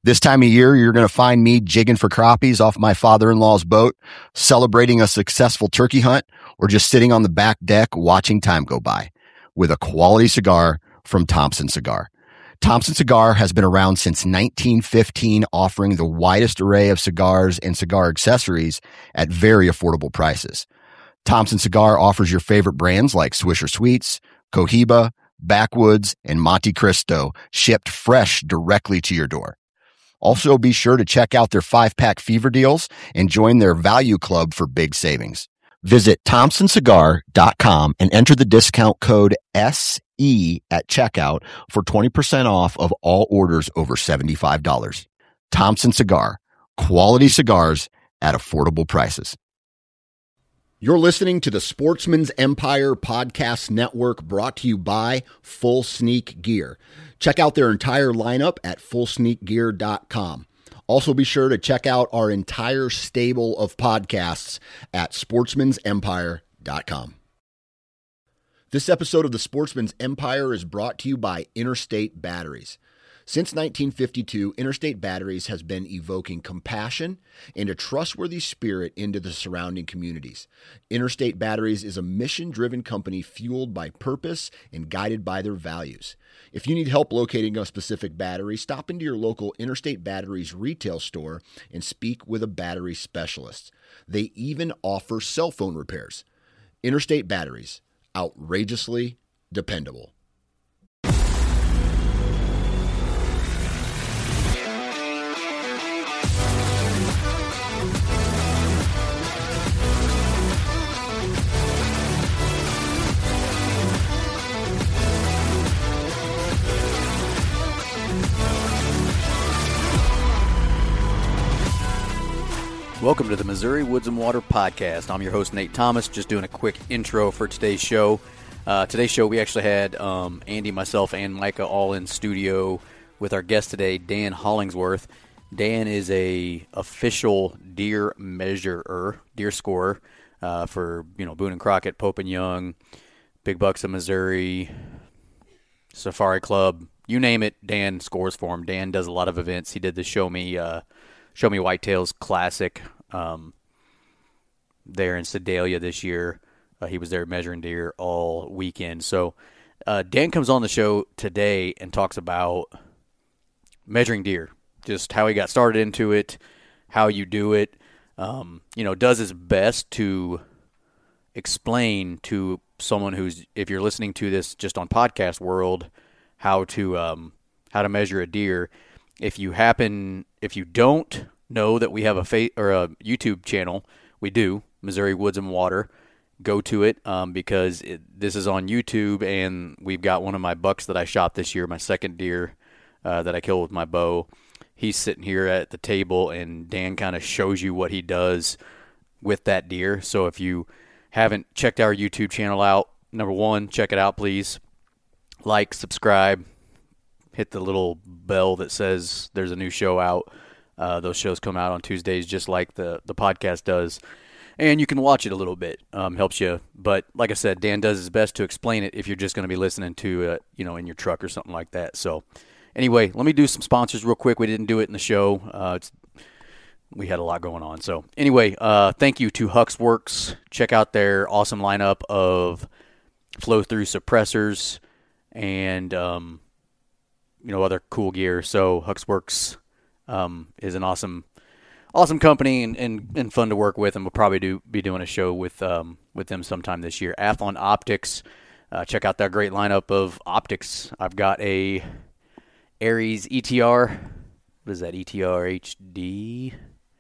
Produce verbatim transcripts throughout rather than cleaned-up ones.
This time of year, you're going to find me jigging for crappies off my father-in-law's boat, celebrating a successful turkey hunt, or just sitting on the back deck watching time go by with a quality cigar from Thompson Cigar. Thompson Cigar has been around since nineteen fifteen, offering the widest array of cigars and cigar accessories at very affordable prices. Thompson Cigar offers your favorite brands like Swisher Sweets, Cohiba, Backwoods, and Monte Cristo, shipped fresh directly to your door. Also, be sure to check out their five-pack fever deals and join their value club for big savings. Visit thompson cigar dot com and enter the discount code S E at checkout for twenty percent off of all orders over seventy-five dollars. Thompson Cigar, quality cigars at affordable prices. You're listening to the Sportsman's Empire Podcast Network, brought to you by Full Sneak Gear. Check out their entire lineup at full sneak gear dot com. Also, be sure to check out our entire stable of podcasts at sportsmans empire dot com. This episode of the Sportsman's Empire is brought to you by Interstate Batteries. Since nineteen fifty-two, Interstate Batteries has been evoking compassion and a trustworthy spirit into the surrounding communities. Interstate Batteries is a mission-driven company fueled by purpose and guided by their values. If you need help locating a specific battery, stop into your local Interstate Batteries retail store and speak with a battery specialist. They even offer cell phone repairs. Interstate Batteries, outrageously dependable. Welcome to the Missouri Woods and Water Podcast. I'm your host, Nate Thomas, just doing a quick intro for today's show. Uh, today's show, we actually had um, Andy, myself, and Micah all in studio with our guest today, Dan Hollingsworth. Dan is a official deer measurer, deer scorer uh, for you know Boone and Crockett, Pope and Young, Big Bucks of Missouri, Safari Club, you name it, Dan scores for him. Dan does a lot of events. He did the Show Me uh, Show Me Whitetails Classic um, there in Sedalia this year. Uh, he was there measuring deer all weekend. So uh, Dan comes on the show today and talks about measuring deer, just how he got started into it, how you do it. Um, you know, does his best to explain to someone who's, if you're listening to this just on podcast world, how to um, how to measure a deer. If you happen, if you don't know that we have a fa- or a YouTube channel, we do, Missouri Woods and Water. Go to it um, because it, this is on YouTube, and we've got one of my bucks that I shot this year, my second deer uh, that I killed with my bow. He's sitting here at the table, and Dan kind of shows you what he does with that deer. So if you haven't checked our YouTube channel out, number one, check it out, please. Like, subscribe, hit the little bell that says there's a new show out. Uh, those shows come out on Tuesdays just like the, the podcast does. And you can watch it a little bit. Um, helps you. But like I said, Dan does his best to explain it if you're just going to be listening to it, you know, in your truck or something like that. So anyway, let me do some sponsors real quick. We didn't do it in the show. Uh, it's, we had a lot going on. So anyway, uh, thank you to Hux Works. Check out their awesome lineup of flow-through suppressors and, um, you know, other cool gear. So Hux Works um, is an awesome Awesome company and, and, and fun to work with, and we'll probably do be doing a show with um, with them sometime this year. Athlon Optics, uh, check out that great lineup of optics. I've got a Aries E T R. What is that? E T R H D?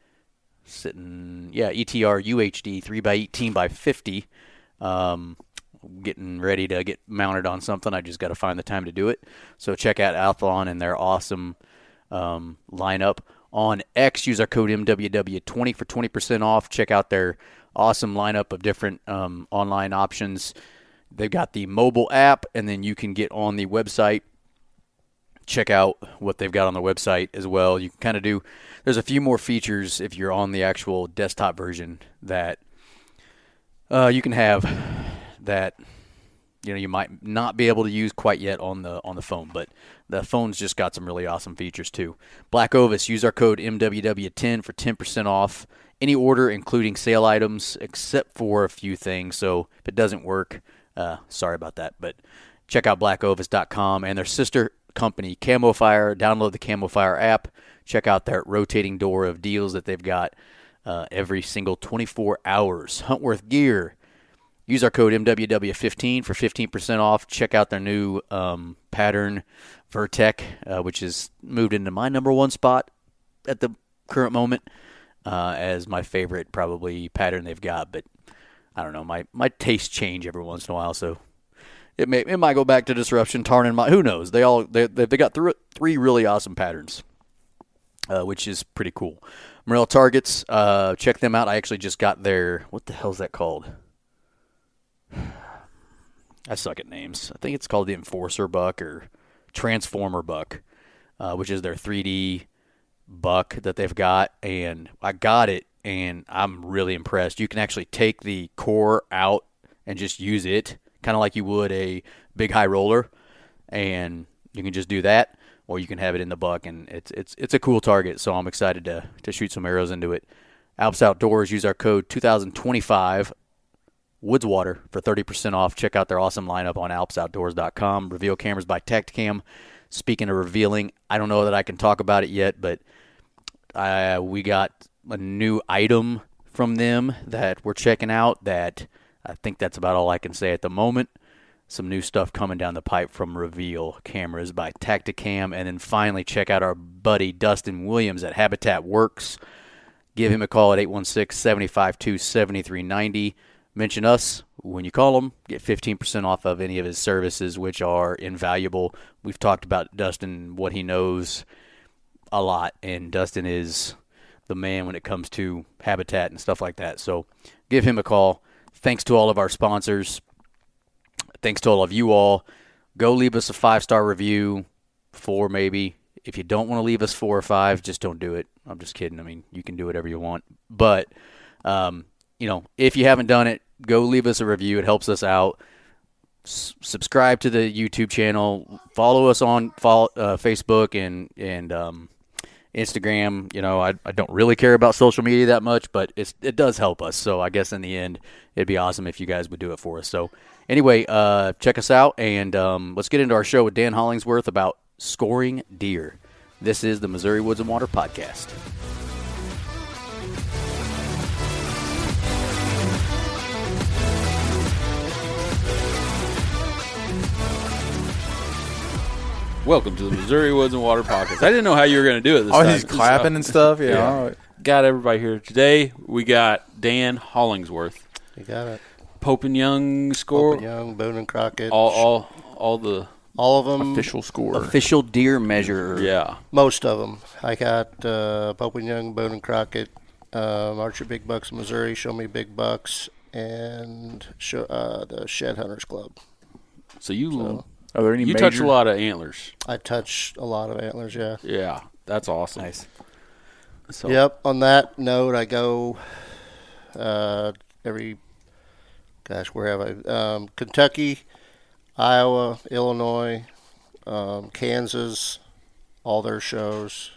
Sitting, yeah, E T R U H D three by eighteen by fifty. Um, getting ready to get mounted on something. I just got to find the time to do it. So check out Athlon and their awesome um, lineup. On X, use our code M W W twenty for twenty percent off. Check out their awesome lineup of different um, online options. They've got the mobile app, and then you can get on the website. Check out what they've got on the website as well. You can kind of do, there's a few more features if you're on the actual desktop version that uh, you can have that you know you might not be able to use quite yet on the on the phone, but the phone's just got some really awesome features too. Black Ovis, use our code M W W ten for ten percent off any order, including sale items, except for a few things. So if it doesn't work, uh, sorry about that. But check out black ovis dot com and their sister company, CamoFire. Download the CamoFire app. Check out their rotating door of deals that they've got uh, every single twenty-four hours. Huntworth Gear. Use our code M W W fifteen for fifteen percent off. Check out their new um, pattern, Vertec, uh, which has moved into my number one spot at the current moment uh, as my favorite probably pattern they've got. But I don't know, my, my tastes change every once in a while, so it may it might go back to Disruption, Tarnin, my, who knows? They all they they got th- three really awesome patterns, uh, which is pretty cool. Morel Targets, uh, check them out. I actually just got their, what the hell is that called? I suck at names. I think it's called the Enforcer Buck or Transformer Buck, uh, which is their three D buck that they've got. And I got it, and I'm really impressed. You can actually take the core out and just use it, kind of like you would a big high roller. And you can just do that, or you can have it in the buck, and it's it's it's a cool target. So I'm excited to to shoot some arrows into it. Alps Outdoors, use our code two thousand twenty-five. Woodswater for thirty percent off. Check out their awesome lineup on alps outdoors dot com. Reveal cameras by Tacticam. Speaking of revealing, I don't know that I can talk about it yet, but uh, we got a new item from them that we're checking out that I think that's about all I can say at the moment. Some new stuff coming down the pipe from Reveal Cameras by Tacticam. And then finally, check out our buddy Dustin Williams at Habitat Works. Give him a call at eight one six, seven five two, seven three nine zero. Mention us when you call him. Get fifteen percent off of any of his services, which are invaluable. We've talked about Dustin, what he knows a lot, and Dustin is the man when it comes to habitat and stuff like that. So give him a call. Thanks to all of our sponsors. Thanks to all of you all. Go leave us a five-star review, four maybe. If you don't want to leave us four or five, just don't do it. I'm just kidding. I mean, you can do whatever you want. But, um, you know, if you haven't done it, go leave us a review. It helps us out. S- subscribe to the YouTube channel. Follow us on follow, uh, Facebook and and um, Instagram. You know, I, I don't really care about social media that much, but it's, it does help us. So I guess in the end, it'd be awesome if you guys would do it for us. So anyway, uh, check us out, and um, let's get into our show with Dan Hollingsworth about scoring deer. This is the Missouri Woods and Water Podcast. Welcome to the Missouri Woods and Water Podcast. I didn't know how you were going to do it this oh, time. he's clapping and stuff. Yeah. yeah. All right. Got everybody here. Today, we got Dan Hollingsworth. You got it. Pope and Young score. Pope and Young, Boone and Crockett. All, all, all the all of them. Official score. Official deer measure. Yeah. Most of them. I got uh, Pope and Young, Boone and Crockett, um, Archer Big Bucks of Missouri, Show Me Big Bucks, and show, uh, the Shed Hunters Club. So you So, Are there any you major? touch a lot of antlers. I touch a lot of antlers, yeah. Yeah, that's awesome. Nice. So, Yep. On that note, I go uh, every, gosh, where have I? Um, Kentucky, Iowa, Illinois, um, Kansas, all their shows,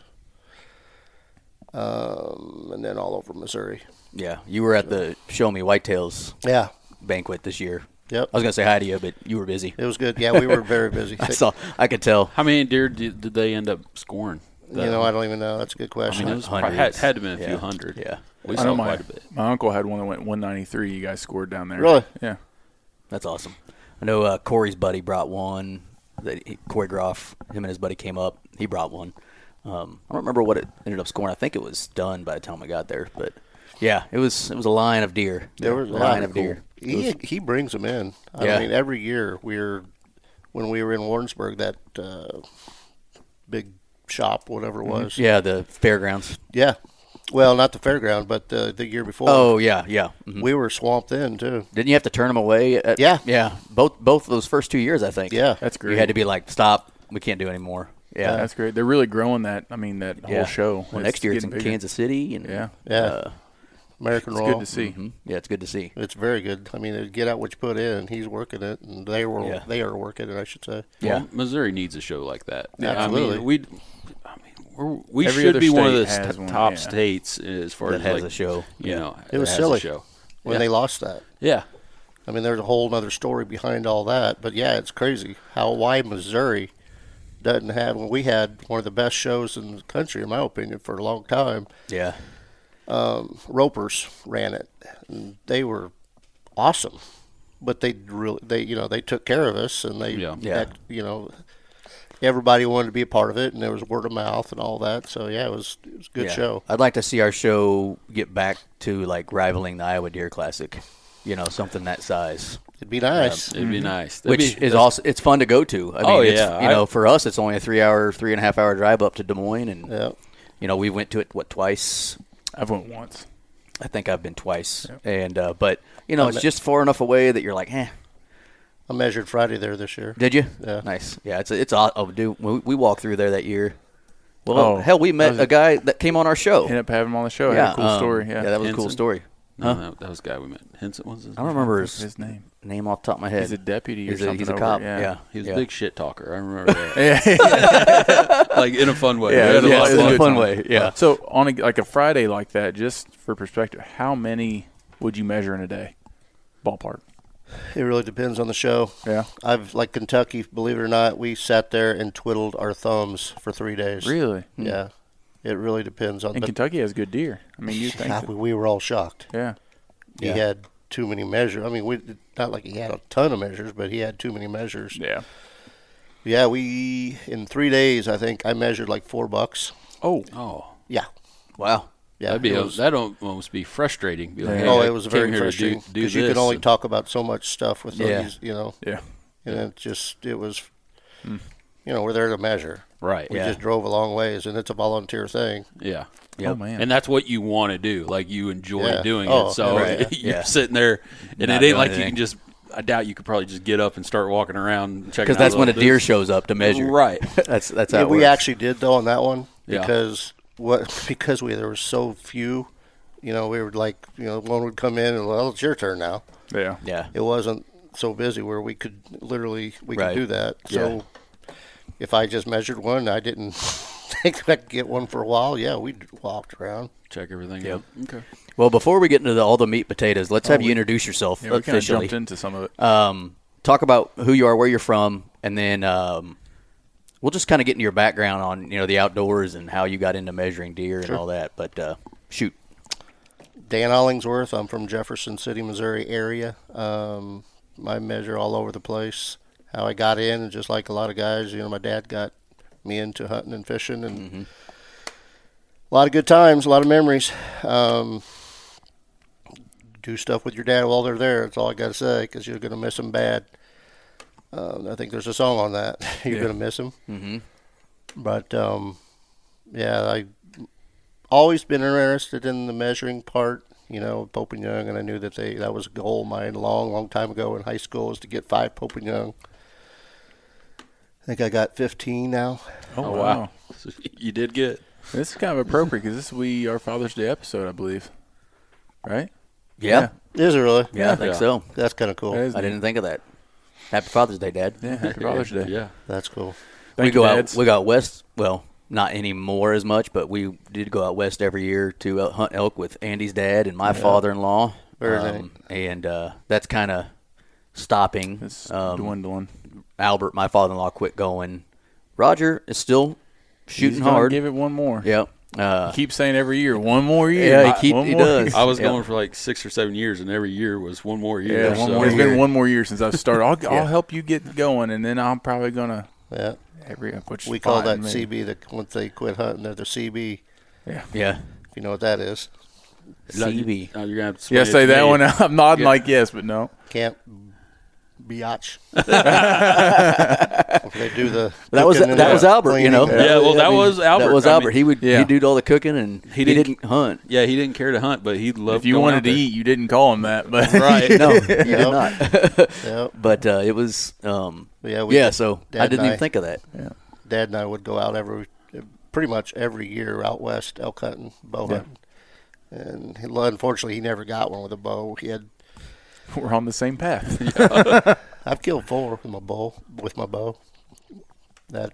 um, and then all over Missouri. Yeah, you were at the Show Me Whitetails Yeah. banquet this year. Yep. I was going to say hi to you, but you were busy. It was good. Yeah, we were very busy. I saw. I could tell. How many deer did, did they end up scoring? You know, I don't even know. That's a good I question. mean, it was probably had, had to have been a Yeah. few hundred. Yeah. We I know saw my, quite a bit. my uncle had one that went one ninety-three. You guys scored down there. Really? Yeah. That's awesome. I know uh, Corey's buddy brought one. That he, Corey Groff, him and his buddy came up. He brought one. Um, I don't remember what it ended up scoring. I think it was done by the time we got there. But yeah, it was it was a line of deer. There was a line of cool. deer. He he brings them in. I Yeah. mean, every year we're when we were in Warrensburg, that uh, big shop, whatever it was. Yeah, the fairgrounds. Yeah. Well, not the fairground, but the the year before. Oh yeah, yeah. Mhm. We were swamped in too. Didn't you have to turn them away? At, Yeah. yeah. Both both of those first two years, I think. Yeah. That's great. You had to be like, stop. We can't do it anymore. Yeah. That's great. They're really growing that. I mean, that Yeah. whole show. Well, next year it's in getting bigger. Kansas City, and Yeah. Yeah. uh, American It's Royal. good to see. Mm-hmm. Yeah, it's good to see. It's very good. I mean, get out what you put in. He's working it, and they were Yeah. they are working it, I should say. Yeah. Well, Missouri needs a show like that. Yeah, I absolutely. mean, we, I mean, we're, we Every should other be one of the state has st- one, top yeah. states as far That as has like a show. You Yeah. know, It was has silly a show. when Yeah. they lost that. Yeah. I mean, there's a whole other story behind all that. But, yeah, it's crazy how why Missouri doesn't have – when we had one of the best shows in the country, in my opinion, for a long time. Yeah. Um, Ropers ran it, and they were awesome. But they really – they you know, they took care of us, and they Yeah. Yeah. had, you know – everybody wanted to be a part of it, and there was word of mouth and all that. So, yeah, it was, it was a good Yeah. show. I'd like to see our show get back to like rivaling the Iowa Deer Classic. You know, something that size. It'd be nice. It'd be nice. That'd Which be- is that's- also it's fun to go to. I mean, Oh, it's, yeah. you know, I- for us, it's only a three hour, three and a half hour drive up to Des Moines, and Yeah. you know, we went to it what twice. I've went once. I think I've been twice, Yep. and uh, but you know, I it's met- just far enough away that you're like, eh. I measured Friday there this year. Did you? Yeah. Nice. Yeah, it's it's aw- oh, dude. We, we walked through there that year. Well, Oh, hell, we that met was a a- guy that came on our show. Ended up having him on the show. yeah, Had a cool um, story. Yeah. that was a cool Henson? story. No, Huh? that, that was the guy we met. Henson was his I don't remember his, his name. name off the top of my head. He's a deputy or He's a, something. he's a over cop. it, Yeah. yeah. He was yeah. a big shit talker. I remember that. Yeah. Like in a fun way. Yeah, We had it a Yeah, lot was of in fun. a fun way. Yeah. So on a, like a Friday like that, just for perspective, how many would you measure in a day? Ballpark. It really depends on the show. Yeah. I've like Kentucky, believe it or not, we sat there and twiddled our thumbs for three days. Really? Yeah. It really depends on And but Kentucky has good deer. I mean, you think? God, that- we, we were all shocked. yeah. He Yeah. had too many measures. I mean, we not like he had a ton of measures, but he had too many measures. Yeah. Yeah, we in three days, I think I measured like four bucks. Oh. Oh, Yeah, Wow. yeah. that'd be it a, was, that'd almost be frustrating. Be like, Yeah. hey, oh, I it was came very here to frustrating do, do because you this could only and- talk about so much stuff with Yeah. these, you know. Yeah. And it just it was, you know, we're there to measure. Right. We Yeah. just drove a long ways, and it's a volunteer thing. Yeah. Yep. Oh man. And that's what you want to do. Like you enjoy Yeah. doing Oh, it. So right. you're Yeah. sitting there, and Not it ain't doing like you anything. can just. I doubt you could probably just get up and start walking around checking. Because out that's when a little deer bits. shows up to measure. Right. that's that's how Yeah, it we works. actually did though on that one Yeah. because what because we there were so few. You know, we were like, you know, one would come in and well, it's your turn now. yeah. Yeah. It wasn't so busy where we could literally we Right. could do that. So if I just measured one, I didn't think I could get one for a while. Yeah, we walked around. Check everything Yep. out. Okay. Well, before we get into the, all the meat potatoes, let's have you introduce yourself Yeah, we kind of officially. jumped into some of it. Um, talk about who you are, where you're from, and then um, we'll just kind of get into your background on you know the outdoors and how you got into measuring deer and all that. But uh, shoot, Dan Ollingsworth. I'm from Jefferson City, Missouri area. Um, I measure all over the place. How I got in, and just like a lot of guys, you know, my dad got me into hunting and fishing, and Mm-hmm. a lot of good times, a lot of memories. Um, do stuff with your dad while they're there. That's all I got to say, because you're going to miss him bad. Um, I think there's a song on that. You're Yeah. going to miss him. mm-hmm. But um, yeah, I always been interested in the measuring part. You know, Pope and Young, and I knew that they that was a goal of mine a long, long time ago in high school was to get five Pope and Young. I think I got fifteen now. Oh, Oh, wow. wow. So you did good. This is kind of appropriate because this will be our Father's Day episode, I believe. Right? yeah, Is it really? yeah, I think Yeah. so. That's kind of cool. That is I didn't think of that. Happy Father's Day, Dad. Yeah, happy Father's Day. Yeah. That's cool. Thank we you, go dads. out. We go out west. Well, not anymore as much, but we did go out west every year to uh, hunt elk with Andy's dad and my father-in-law. Very um, and uh, that's kind of stopping. It's Um, dwindling. Albert, my father-in-law, quit going. Roger is still shooting He's gonna hard. Give it one more. Yep. Uh, He keeps saying every year, one more year. Yeah, he I- keep- one he more does. year. I was Yeah. going for like six or seven years, and every year was one more year. Yeah, one so. more. It's been one more year since I've started. I'll, Yeah. I'll help you get going, and then I'm probably gonna Yeah. every. Which We is call fine that with me. C B. The once they quit hunting, they're the C B. Yeah. yeah. If you know what that is. C B. Now you're gonna have to Yeah, explain say it to that me. one. I'm nodding Yeah. like yes, but no. Camp Biatch. They do the. That was cooking and that the was Albert, you know. cleaning. Yeah, well, that I mean, was Albert. That was I Albert. mean, he would yeah. he did all the cooking, and he, He didn't, didn't- hunt. Yeah, he didn't care to hunt, but he loved. If you going wanted out to there. eat, you didn't call him that, but right? No, he did Yep. not. Yep. But uh, it was, um, Yeah, we yeah. did- So Dad I didn't and even I- think of that. Dad and I would go out every, pretty much every year out west elk hunting, bow Yeah. hunting. And he, unfortunately, he never got one with a bow. He had. We're on the same path. I've killed four with my bow. With my bow, that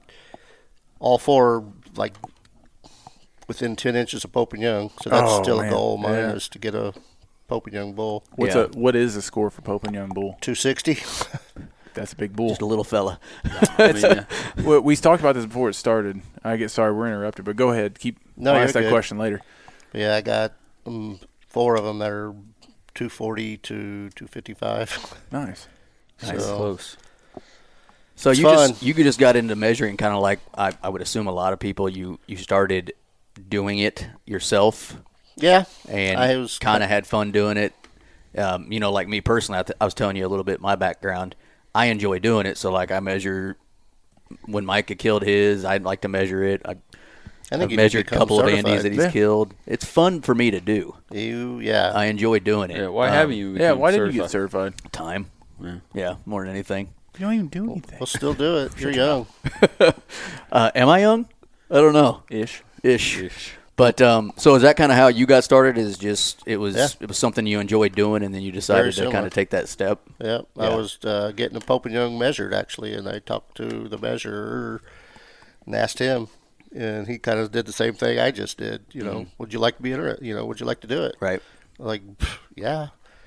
all four like within ten inches of Pope and Young. So that's Oh, still man. a goal of mine Yeah. is to get a Pope and Young bull. What's Yeah. a what is the score for Pope and Young bull? two sixty. That's a big bull. Just a little fella. I mean, yeah. Well, we talked about this before it started. I get sorry we're interrupted, but go ahead. Keep. No, I'll you're ask that good. question later. Yeah, I got um, four of them that are two forty to two fifty-five. Nice. Nice. So- Close. So It's you fun. just you just got into measuring kind of like I, I would assume a lot of people you you started doing it yourself Yeah, and I was kind of had fun doing it. Um, you know, like me personally, I, th- I was telling you a little bit my background. I enjoy doing it, so like I measure when Micah killed his. I'd like to measure it. I, I I've think you need to measured a become couple of certified. Andes that he's Yeah. killed. It's fun for me to do. You, yeah. I enjoy doing it. Yeah, why Um, haven't you? Yeah. become Why didn't you get certified? certified? time? Yeah. Yeah, more than anything. You don't even do anything. We'll still do it. You're young. Uh, am I young? I don't know. Ish. Ish. Ish. But um, so is that kind of how you got started? Is just it was Yeah. it was something you enjoyed doing, and then you decided Very to similar. kind of take that step. Yeah, Yeah. I was uh, getting a Pope and Young measured actually, and I talked to the measurer and asked him, and he kind of did the same thing I just did. You know, would you like to be interested? You know, would you like to do it? Right. Like, pff, yeah.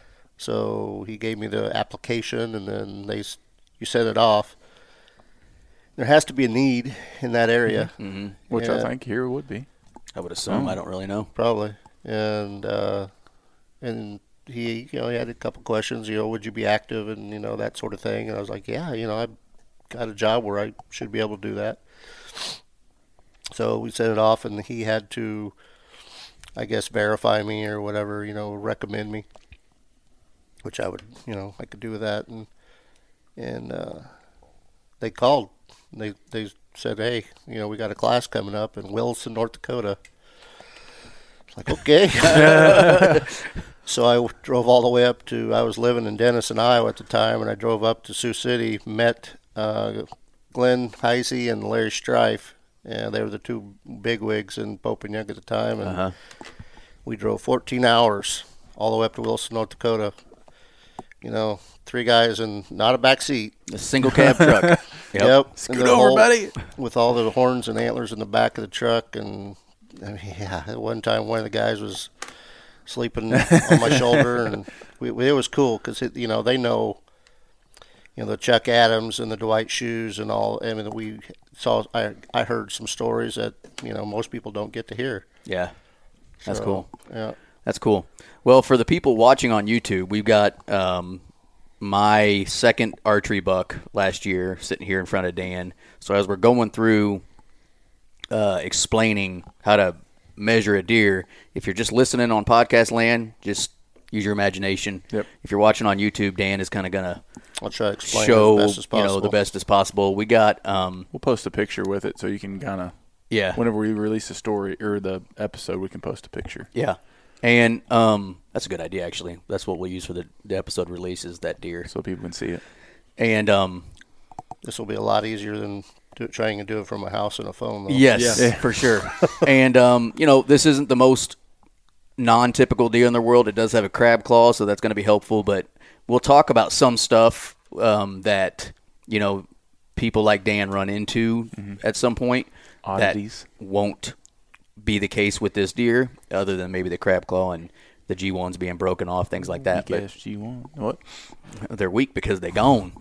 So he gave me the application, and then they s- you send it off. There has to be a need in that area, Mm-hmm. Which I Yeah. think here would be. I would assume. Oh. I don't really know. probably, and uh, and he, you know, he had a couple questions. You know, would you be active, and you know that sort of thing. And I was like, yeah, you know, I've got a job where I should be able to do that. So we sent it off, and he had to, I guess, verify me or whatever, you know, recommend me, which I would, you know, I could do with that. And and uh, they called. They they said, hey, you know, we got a class coming up in Wilson, North Dakota. It's like, okay. So I drove all the way up to, I was living in Denison, Iowa at the time, and I drove up to Sioux City, met uh, Glenn Heisey and Larry Strife. And they were the two bigwigs in Pope and Young at the time. And Uh-huh. we drove fourteen hours all the way up to Wilson, North Dakota. You know, three guys in not a back seat. A single cab truck. Yep. Yep. Scoot And the over, whole- buddy. With all the horns and antlers in the back of the truck. And, I mean, yeah, at one time one of the guys was sleeping on my shoulder. And we, we, it was cool because, you know, they know, you know, the Chuck Adams and the Dwight Shoes and all. I mean, we saw, I, I heard some stories that, you know, most people don't get to hear. Yeah. That's So, cool. Yeah. That's cool. Well, for the people watching on YouTube, we've got um, my second archery buck last year sitting here in front of Dan. So as we're going through uh, explaining how to measure a deer, if you're just listening on podcast land, just use your imagination. Yep. If you're watching on YouTube, Dan is kind of going to I'll try to explain show it as best as you possible. know the best as possible. We got um, We'll post a picture with it so you can kind of, yeah. whenever we release a story or the episode, we can post a picture. Yeah. And um, that's a good idea, actually. That's what we'll use for the, the episode release is that deer. So people can see it. And um, This will be a lot easier than do, trying to do it from a house and a phone. Though. yes, Yeah. for sure. And, um, you know, this isn't the most non-typical deer in the world. It does have a crab claw, so that's going to be helpful. But we'll talk about some stuff um, that, you know, people like Dan run into at some point Oddities. that won't be the case with this deer, other than maybe the crab claw and the G ones being broken off, things like that. Weak But ass G one. What? they're weak because they gone.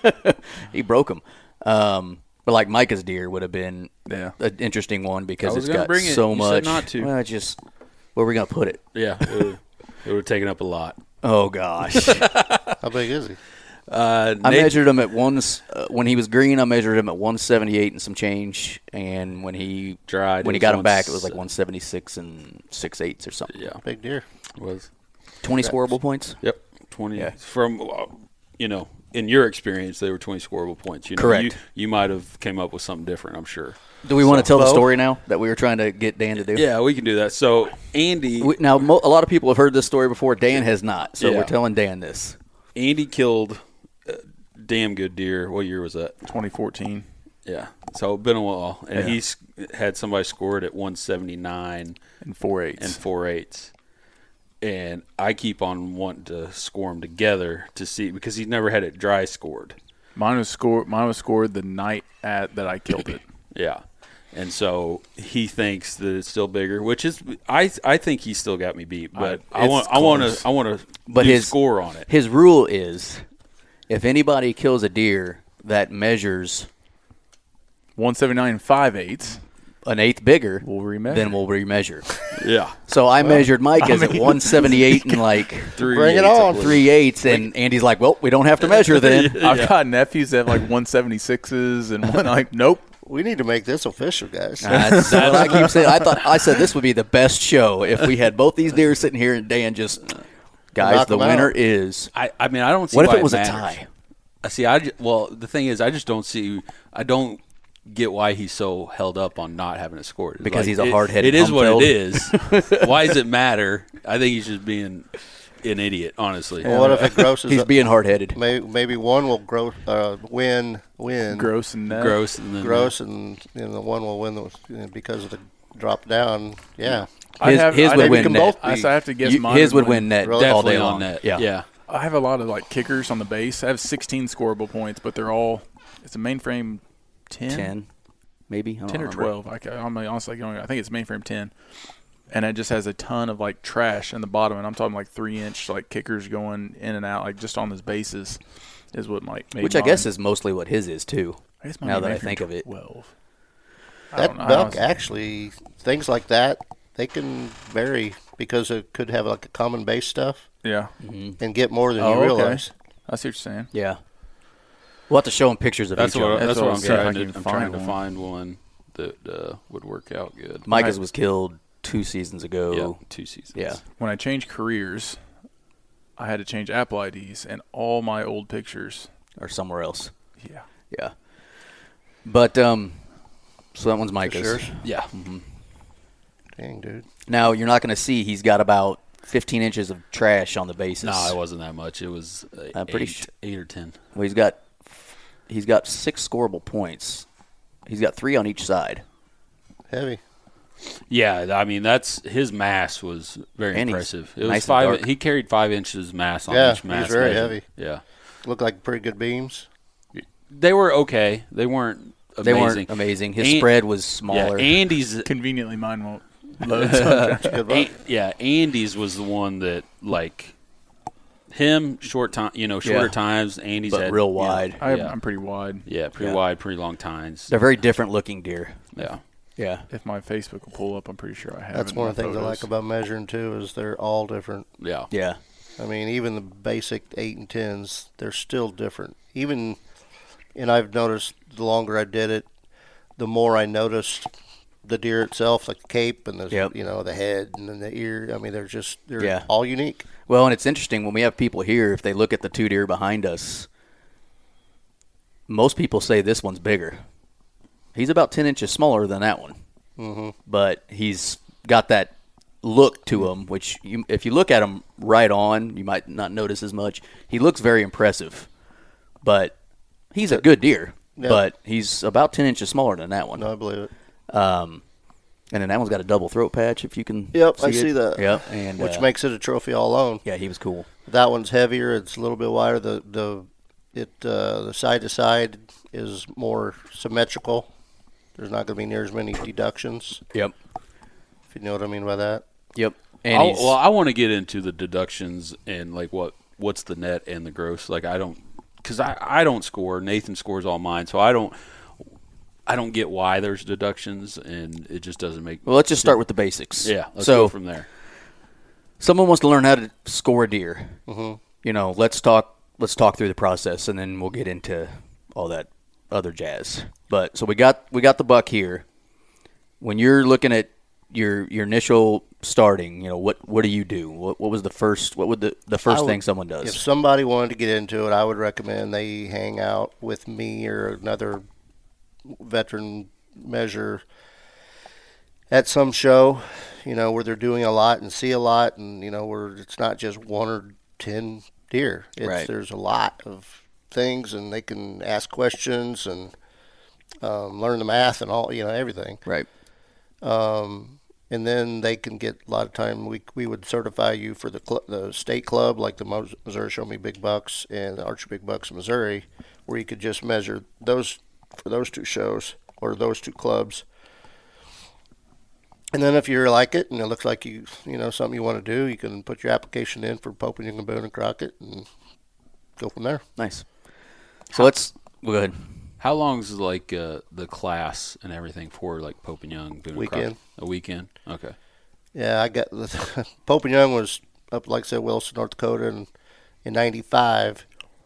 He broke them. Um, but like Micah's deer would have been Yeah. an interesting one because I was it's gonna got bring it. so You said much. not to. Well, it's just where are we gonna put it? Yeah, it would, it would have taken up a lot. Oh gosh, How big is he? Uh, I Nate- measured him at one uh, when he was green. I measured him at one seventy-eight and some change, and when he Dried, when it he got was him back, it one was like se- one seventy-six and six eighths or something. Yeah, Big deer. was. twenty scoreable points. Yep, twenty. Yeah. From uh, you know, in your experience, they were twenty scoreable points. You know, Correct. You, you might have came up with something different. I'm sure. Do we want to tell the Bo? story now that we were trying to get Dan to do? Yeah, we can do that. So Andy, We, now, mo- a lot of people have heard this story before. Dan has not, so Yeah. we're telling Dan this. Andy killed a damn good deer. What year was that? twenty fourteen. Yeah. So it's been a while, and Yeah. he's had somebody scored at one seventy-nine And four eights. and four eights. And I keep on wanting to score them together to see because he's never had it dry scored. Mine was scored. Mine was scored the night at that I killed it. Yeah. And so he thinks that it's still bigger, which is I I think he still got me beat, but I- I want it's I want close. to I want to But do his- score on it. His rule is, if anybody kills a deer that measures one seventy-nine and five eighths. an eighth bigger, We'll remeasure. then we'll remeasure. Yeah. So I measured Micah's at one seventy-eight and like Three Bring it eighths, I on. believe. three eighths, and Andy's like, "Well, we don't have to measure then." I've got nephews that have like one seventy-sixes and one like nope. We need to make this official, guys. That's what I keep saying. I thought I said this would be the best show if we had both these deer sitting here and Dan just, guys, Knock the 'em winner out. is. I, I mean, I don't see What if why it was a matters. tie? I see. I ju- well, the thing is, I just don't see. I don't get why he's so held up on not having it scored. It's Because like, he's a it- hard-headed It is what Humfeld. it is. Why does it matter? I think he's just being an idiot, honestly. Well, what if it grosses He's up? being hard-headed. Maybe, maybe one will grow, uh, win, win, Gross and net. Gross and then gross, and you know, the one will win the, you know, because of the drop down. Yeah, I'd His, have- his I'd would have- win can net. both I be- so I have to guess You- mine his would win net Really? all day definitely long. on net. Yeah. yeah. I have a lot of like kickers on the base. I have sixteen scoreable points, but they're all it's a mainframe ten, ten, maybe I don't ten or remember. twelve. I, ca- I'm honestly going. I think it's mainframe ten, and it just has a ton of like trash in the bottom. And I'm talking like three inch like kickers going in and out, like just on his bases, is what might. Which I guess is mostly what his is too. I guess mine now may that I mainframe think of it. twelve. I that don't know. I buck honestly- actually, things like that, they can vary because it could have like a common base stuff Yeah, and get more than Oh, you okay. realize. I see what you're saying. Yeah. We'll have to show him pictures of That's each what. of them. That's That's what what I'm I'm saying. trying If I to. can I'm find trying to one. find one that uh, would work out good. Micah's Right. was killed two seasons ago. Yeah, two seasons. Yeah. When I changed careers, I had to change Apple I Ds, and all my old pictures. Or somewhere else. Yeah. Yeah. But, um, so that one's Micah's. Sure. Yeah. Dang, dude. Now, you're not going to see he's got about fifteen inches of trash on the bases. No, it wasn't that much. It was uh, I'm pretty eight, sh- eight or ten. Well, he's got he's got six scoreable points. He's got three on each side. Heavy. Yeah, I mean that's his mass was very And he's impressive. It was nice and five. dark. He carried five inches mass on Yeah, each he's mass. very measure. heavy. Yeah, Look like pretty good beams. they were okay. They weren't amazing. They weren't amazing. His And- spread was Yeah, smaller. Andy's. Conveniently, mine won't load. so It's a good buck. An- yeah, Andy's was the one that like him short time. You know, shorter Yeah. times. Andy's But had, real you know, wide. I, yeah, I'm pretty wide. yeah, pretty Yeah. wide, pretty long tines. They're very different looking deer. Yeah, Yeah. If my Facebook will pull up, I'm pretty sure I have. That's it in one my of the things I photos. like about measuring too is they're all different. yeah, Yeah. I mean, even the basic eight and tens, they're still different. Even, and I've noticed the longer I did it, the more I noticed the deer itself, like the cape and the Yep. you know the head and then the ear. I mean, they're just they're Yeah. all unique. Well, and it's interesting when we have people here, if they look at the two deer behind us, most people say this one's bigger. He's about ten inches smaller than that one. Mm-hmm. But he's got that look to him, which you, if you look at him right on, you might not notice as much. He looks very impressive, but he's a good deer. Yeah. But he's about ten inches smaller than that one. No, I believe it. Um, and then that one's got a double throat patch, if you can. Yep, see I see it. that. Yep, and Which uh, makes it a trophy all alone. yeah, he was cool. That one's heavier. It's a little bit wider. The the it uh, the side to side is more symmetrical. There's not going to be near as many deductions. Yep, If you know what I mean by that. yep. And I'll- he's, well, I want to get into the deductions and like what what's the net and the gross. Like I don't, because I, I don't score. Nathan scores all mine, so I don't I don't get why there's deductions, and it just doesn't make. well, let's just start with the basics. Yeah, let's so go from there. someone wants to learn how to score a deer. Mm-hmm. You know, let's talk. Let's talk through the process, and then we'll get into all that other jazz. But so we got we got the buck here. When you're looking at your your initial starting, you know, what what do you do? What what was the first? What would the the first I would- thing someone does? If somebody wanted to get into it, I would recommend they hang out with me or another veteran measure at some show, you know, where they're doing a lot and see a lot, and you know, where it's not just one or ten deer. It's, Right. There's a lot of things, and they can ask questions, and um, learn the math and all, you know, everything. Right. Um, and then they can get a lot of time. We we would certify you for the cl- the state club, like the Mo- Missouri Show Me Big Bucks and the Archery Big Bucks of Missouri, where you could just measure those for those two shows or those two clubs. And then if you like it and it looks like you you know something you want to do, you can put your application in for Pope and Young and Boone and Crockett and go from there. Nice. So let's well, go ahead. How long is like uh, the class and everything for like Pope and Young? Boone and Weekend. Crockett? A weekend. Okay. Yeah, I got the Pope and Young was up, like I said, Wilson, North Dakota, in in ninety-five.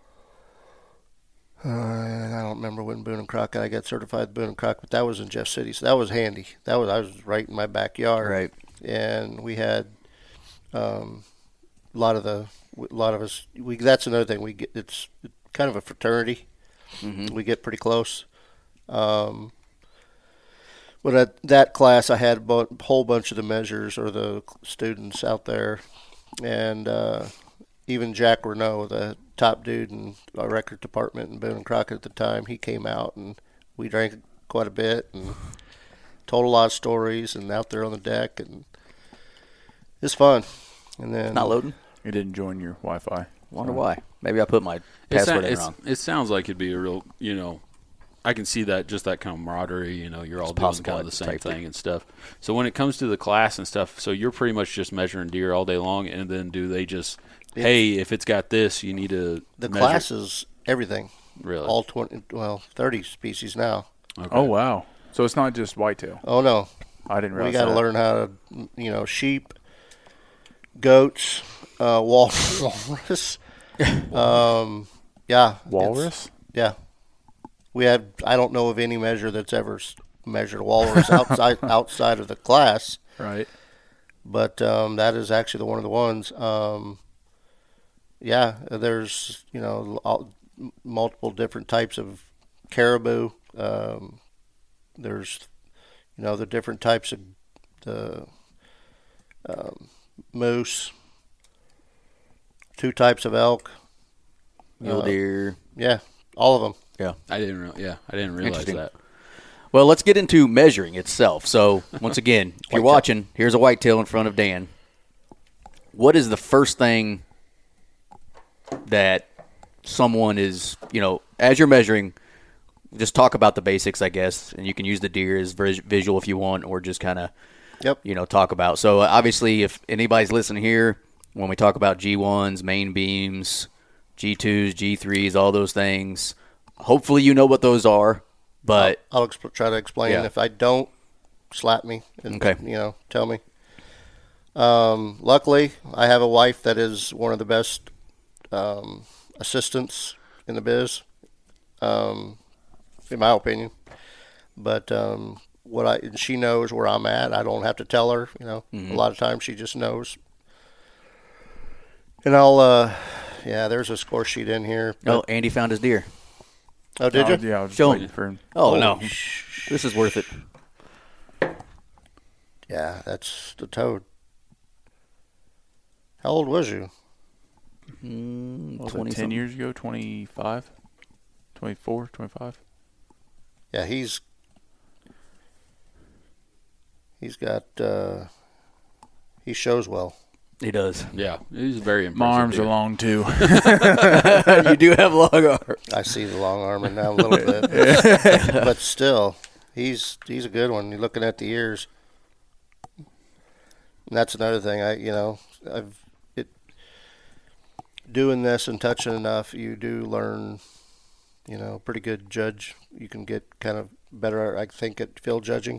Uh, I don't remember when Boone and Crockett I got certified Boone and Crockett, but that was in Jeff City, so that was handy. That was I was right in my backyard, Right. And we had um, a lot of the a lot of us. We that's another thing we get. It's kind of a fraternity. Mm-hmm. We get pretty close. Um, but at that class, I had a bu- whole bunch of the measures or the students out there, and uh, even Jack Renault, the top dude in our record department in Boone and Crockett at the time, he came out and we drank quite a bit and told a lot of stories and out there on the deck, and it's fun. And then Not loading. It didn't join your Wi-Fi. Wonder So- why. Maybe I put my It, password sa- in it's, wrong. it sounds like it'd be a real, you know, I can see that, just that kind of camaraderie, you know, you're all It's doing possible kind of I the same typed it. thing and stuff. So when it comes to the class and stuff, so you're pretty much just measuring deer all day long, and then do they just, Yeah. hey, if it's got this, you need to the measure. class is everything, Really? all twenty, well, thirty species now. Okay. Oh wow! So it's not just whitetail. Oh no, I didn't we realize got to that. learn how to, you know, sheep, goats, uh, wal- walrus. um, yeah, it's- Walrus. Yeah, we had. I don't know of any measure that's ever s- measured a walrus outside outside of the class, Right. but um, that is actually the one of the ones. Um, yeah, there's you know all, m- multiple different types of caribou. Um, there's you know the different types of the um, moose. Two types of elk. Mule Uh, deer. Yeah, all of them. I didn't. Re- yeah, I didn't realize Interesting. that. Well, let's get into measuring itself. So, once again, if you're Whitetail. watching, here's a whitetail in front of Dan. What is the first thing that someone is, you know, as you're measuring, just talk about the basics, I guess, and you can use the deer as vis- visual if you want, or just kind of, Yep. you know, talk about. So, uh, obviously, if anybody's listening here, when we talk about G ones, main beams, G twos, G threes, all those things, hopefully you know what those are, but I'll, I'll exp- try to explain. Yeah. If I don't, slap me. And, Okay. You know, tell me. Um, luckily, I have a wife that is one of the best um, assistants in the biz, um, in my opinion. But um, what I and she knows where I'm at. I don't have to tell her. You know, Mm-hmm. a lot of times she just knows. And I'll, uh, yeah, there's a score sheet in here. oh, but- Andy found his deer. oh, did you? Oh, yeah, I was just Show 'em. waiting for him. Oh, no. sh- This is worth it. Yeah, that's the toad. How old was you? Mm, What was twenty it, ten something. years ago? twenty-five? twenty-four? twenty-five? Yeah, he's he's got uh, he shows well. He does. Yeah, he's very impressive. My arms deer. are long too. You do have long arms. I see the long arm now a little bit, but still, he's he's a good one. You're looking at the ears, and that's another thing. I you know I've it doing this and touching enough. You do learn, you know, pretty good judge. You can get kind of better, I think, at field judging.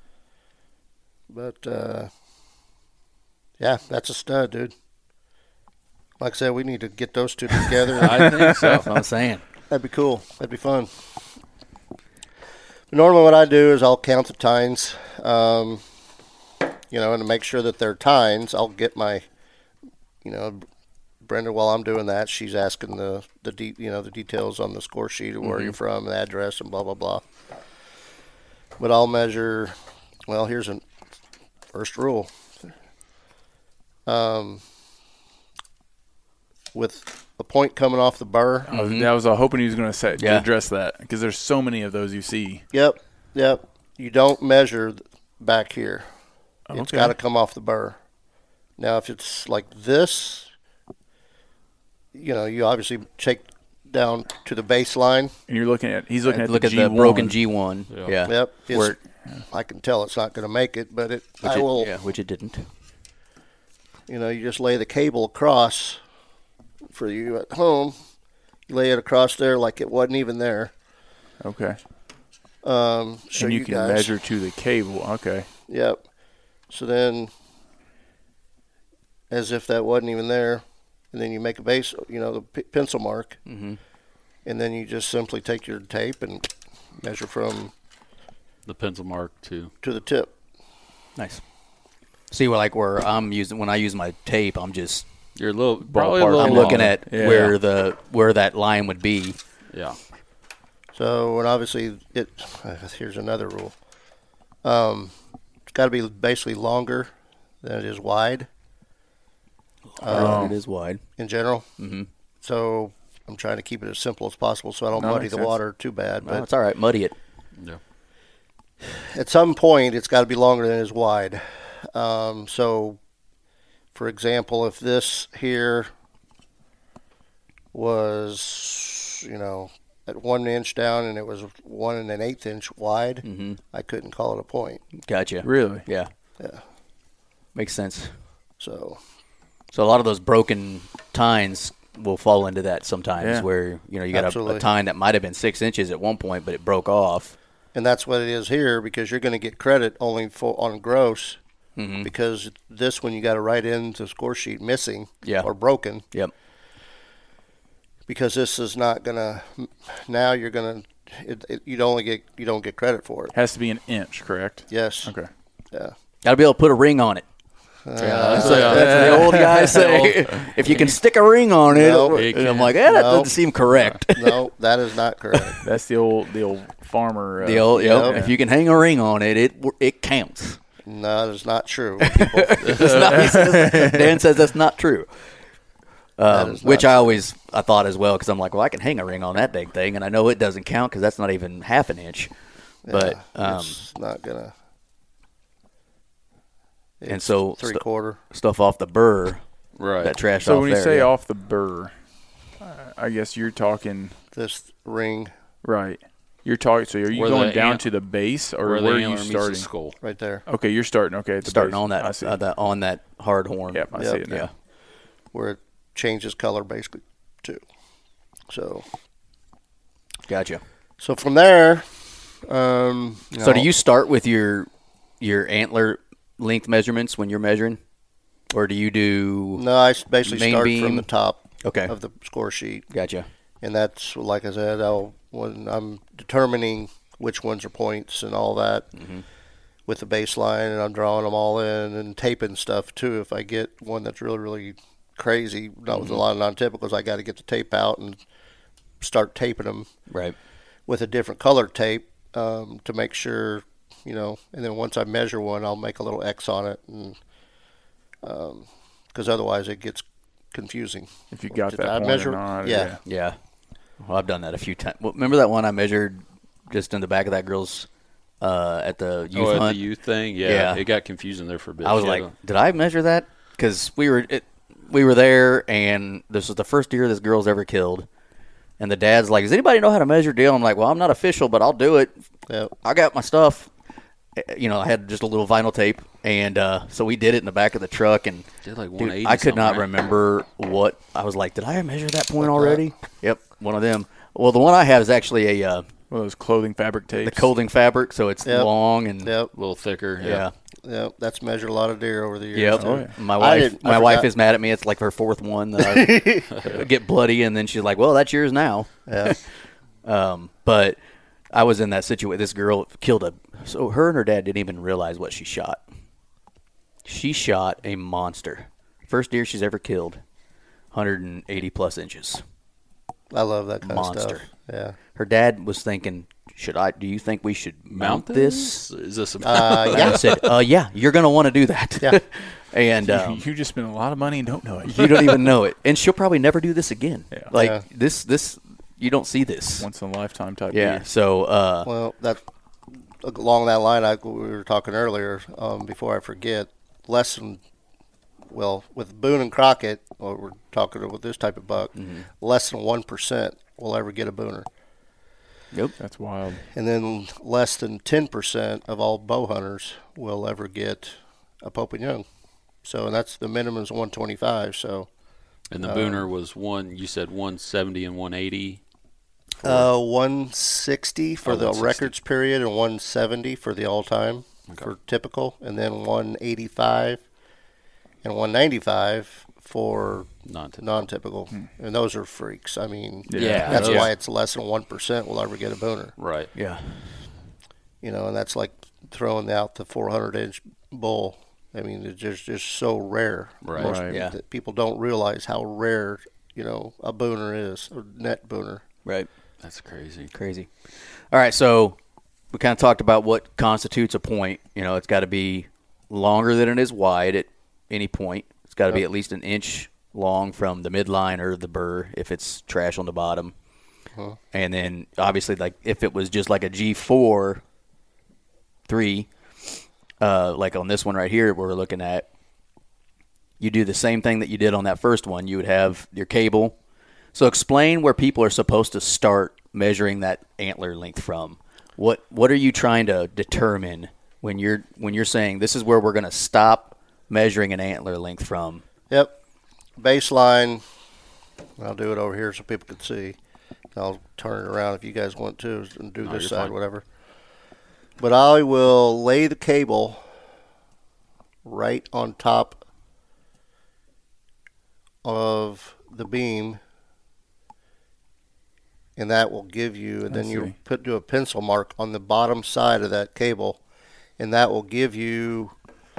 But uh, yeah, that's a stud, dude. Like I said, we need to get those two together. I think so. That's what I'm saying. That'd be cool. That'd be fun. Normally, what I do is I'll count the tines, um, you know, and to make sure that they're tines, I'll get my, you know, Brenda. While I'm doing that, she's asking the the de- you know the details on the score sheet of where you're from, the address, and blah blah blah. But I'll measure. Well, here's a first rule. Um, with a point coming off the burr. I was, I was uh, hoping he was going to say Yeah. to address that because there's so many of those you see. Yep, yep. You don't measure th- back here. It's Okay. got to come off the burr. Now, if it's like this, you know, you obviously take down to the baseline. And you're looking at he's looking at Look the at G the one. broken G one. Yeah. Yeah. Yep. It's, Where, I can tell it's not going to make it, but it. which I it, will. yeah, which it didn't. You know, you just lay the cable across for you at home. You lay it across there like it wasn't even there. Okay. Um, show and you, you can guys. measure to the cable. Okay. Yep. So then, as if that wasn't even there, and then you make a base, you know, the p- pencil mark, Mm-hmm. and then you just simply take your tape and measure from The pencil mark too. to the tip. Nice. See, where like where I'm using when I use my tape, I'm just You're a little probably a Ballpark. little. I'm looking longer. at Yeah. where the where that line would be. Yeah. So, and obviously, it. Uh, here's another rule. Um, it's got to be basically longer than it is wide. Uh, it is wide. In general. Mm-hmm. So I'm trying to keep it as simple as possible so I don't No, muddy makes the sense. water too bad. Well, But it's all right. Muddy it. Yeah. at some point, it's got to be longer than it is wide. Um, so, for example, if this here was, you know, at one inch down and it was one and an eighth inch wide, Mm-hmm. I couldn't call it a point. Gotcha. Really? Yeah. Yeah. Makes sense. So, So a lot of those broken tines will fall into that sometimes, Yeah. where you know you got a, Absolutely. a tine that might have been six inches at one point, but it broke off. and that's what it is here because you're going to get credit only for on gross Mm-hmm. because this one you got to write into the score sheet missing Yeah. or broken. Yep. Because this is not gonna. Now you're gonna. It, it, you'd only get. You don't get credit for it. Has to be an inch, correct? Yes. Okay. Yeah. Got to be able to put a ring on it. That's That's, a- what, that's what the old guys say. If you can stick a ring on it, No, you and I'm can't. like, eh, that No. doesn't seem correct. No, that is not correct. That's the old the old farmer. Uh, The old, yep, Yep. if you can hang a ring on it, it it counts. No, that is not true. People, It's not- he says- Dan says that's not true. Um, is not which I true. always I thought as well because I'm like, well, I can hang a ring on that dang thing, and I know it doesn't count because that's not even half an inch. But yeah, um, it's not gonna. And it's so three st- quarter. stuff off the burr, Right. that trash So off when you there. say yeah. off the burr, uh, I guess you're talking This ring right. You're talking. So are you Where going the down ant- to the base, or where where, the are you antler meets the starting? skull. right there, Okay, you're starting. Okay, at the starting base. on I that, see. uh, that on that hard horn. Yep, I Yep. see it now. Yeah. where it changes color basically, too. So, Gotcha. so from there. Um, So do know, you start with your your antler length measurements when you're measuring, or do you do? No, I s- basically main start beam? from the top Okay. of the score sheet. Gotcha. And that's like I said, I'll, when I'm determining which ones are points and all that Mhm. with the baseline, and I'm drawing them all in and taping stuff too. If I get one that's really, really crazy, not with a lot of non-typicals, I got to get the tape out and start taping them Right. with a different colored tape um, to make sure, you know. And then once I measure one, I'll make a little X on it, and because otherwise it gets confusing. If you got Did that I point measure? or not, Yeah. Yeah. Well, I've done that a few times. Well, remember that one I measured just in the back of that girl's uh, at the youth Oh, at hunt? the youth thing, yeah, Yeah. it got confusing there for a bit. I was Yeah. like, did I measure that? Because we were it, we were there, and this was the first deer this girl's ever killed. And the dad's like, does anybody know how to measure deer? I'm like, well, I'm not official, but I'll do it. Yep. I got my stuff. Eh, You know, I had just a little vinyl tape, and uh, so we did it in the back of the truck. And Did like dude, one eighty I could not something, right? remember what I was like. Did I measure that point already? Yep, one of them. Well, the one I have is actually a uh, one of those clothing fabric tapes. the colding fabric, so it's Yep. long and Yep. a little thicker. yeah. Yep. That's measured a lot of deer over the years. Yep. too. Oh, yeah. My I wife, didn't- I my wife forgot. is mad at me. It's like her fourth one that I get bloody, and then she's like, "Well, that's yours now." Yeah. Um, but I was in that situation. This girl killed a. So her and her dad didn't even realize what she shot. She shot a monster. First deer she's ever killed, one hundred eighty plus inches. I love that kind of Monster. stuff. Yeah. Her dad was thinking, "Should I? Do you think we should mount, Mount this?" this? Is this a Uh, And yeah. I said, uh, "Yeah, you're going to want to do that." Yeah. And um, you, you just spent a lot of money and don't know it. you don't even know it. And she'll probably never do this again. Yeah. Like Yeah. this, this you don't see this. Once in a lifetime type. Yeah. deal. So uh, Well, that along that line, I, we were talking earlier. Um, before I forget, less than well with Boone and Crockett, or we're talking with this type of buck, Mm-hmm. less than one percent will ever get a Booner, yep. That's wild. and then less than ten percent of all bow hunters will ever get a Pope and Young. So, and that's the minimum is one twenty-five. So, And the Uh, Booner was one. You said one seventy and one eighty. uh, one sixty for Oh, the one sixty. records period, and one seventy for the all time Okay. for typical, and then one eighty-five and one ninety-five for Non. non-typical, Hmm. and those are freaks. I mean, Yeah, that's those- why it's less than one percent will ever get a Booner. Right. Yeah. You know, and that's like throwing out the four hundred inch bull. I mean, it's just just so rare. Right. Most, Right. Yeah. that people don't realize how rare, you know, a Booner is, a net Booner. Right. That's crazy. Crazy. All right, so we kind of talked about what constitutes a point. You know, it's got to be longer than it is wide at any point. It's got to be Yep. at least an inch long from the midline or the burr if it's trash on the bottom. Huh. And then obviously, like if it was just like a G four, three, uh, like on this one right here, we're looking at, you do the same thing that you did on that first one. You would have your cable. So explain where people are supposed to start measuring that antler length from. What what are you trying to determine when you're when you're saying this is where we're going to stop measuring an antler length from? Yep. Baseline. I'll do it over here so people can see. I'll turn it around if you guys want to and do No, this you're side, fine. whatever. But I will lay the cable right on top of the beam, and that will give you, and I then you see. put do a pencil mark on the bottom side of that cable, and that will give you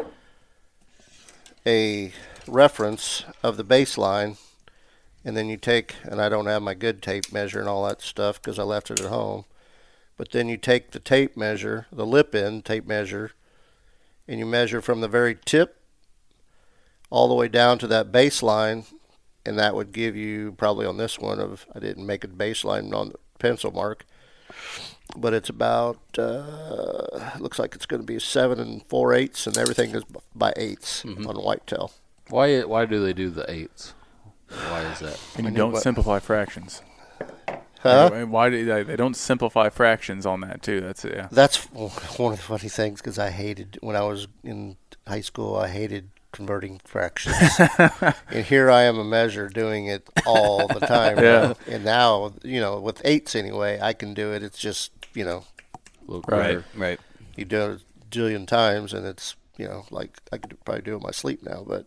a reference of the baseline. And then you take, and I don't have my good tape measure and all that stuff because I left it at home. But then you take the tape measure, the lip end tape measure, and you measure from the very tip all the way down to that baseline. And that would give you probably on this one of, I didn't make a baseline on the pencil mark, but it's about, uh, looks like it's going to be seven and four eighths, and everything is by eighths Mm-hmm. on whitetail. Why? Why do they do the eights? Why is that? And you I know don't what- simplify fractions. Huh? Anyway, why do they, they don't simplify fractions on that too? That's it. Yeah. That's one of the funny things because I hated when I was in high school. I hated converting fractions, and here I am a measure doing it all the time. Yeah. now. And now, you know, with eights anyway, I can do it. It's just, you know, A little Right. better. Right. you do it a jillion times, and it's, you know, like I could probably do it in my sleep now, but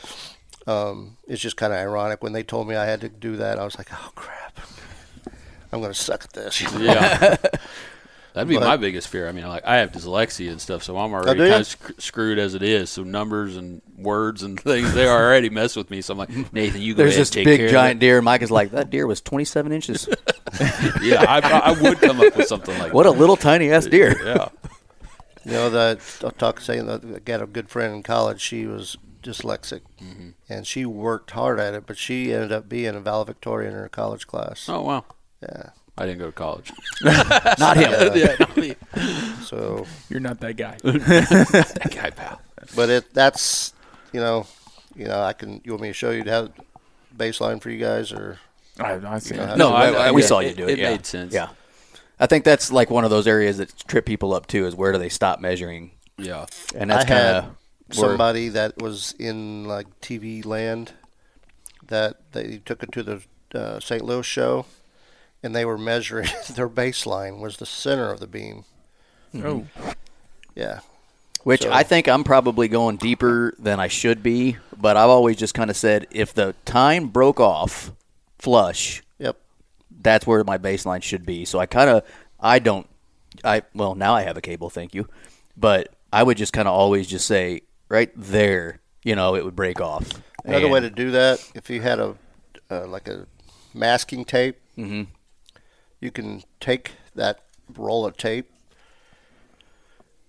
um, it's just kind of ironic when they told me I had to do that. I was like, oh crap, I'm going to suck at this. Yeah. That'd be But- my biggest fear. I mean, like I have dyslexia and stuff, so I'm already do you? kind of sc- screwed as it is. So numbers and words and things, they already mess with me. So I'm like, Nathan, you go There's ahead this and take big care of giant deer. Mike is like, that deer was twenty-seven inches. it." Yeah, I, I would come up with something like What a little tiny ass deer. Yeah. You know, that I'll talk saying that I got a good friend in college. She was dyslexic, Mm-hmm. and she worked hard at it, but she ended up being a valedictorian in her college class. Oh wow. Yeah. I didn't go to college. Not him. Yeah. not me. So, You're not that guy. That guy, pal. but it that's you know, you know, I can. You want me to show you how baseline for you guys, or I, I see. You know, it. No, I, I, we yeah, saw you it- do it. it yeah. made sense. Yeah. I think that's like one of those areas that trip people up too. Is where do they stop measuring? Yeah. And that's I kind had of somebody that was in like T V land that they took it to the uh, Saint Louis show, and they were measuring their baseline was the center of the beam. Oh, Yeah. Which So- I think I'm probably going deeper than I should be, but I've always just kind of said if the tine broke off flush, Yep. that's where my baseline should be. So I kind of, I don't, I well now I have a cable, thank you, but I would just kind of always just say right there, you know, it would break off. Another And- way to do that, if you had a uh, like a masking tape, Mhm. you can take that roll of tape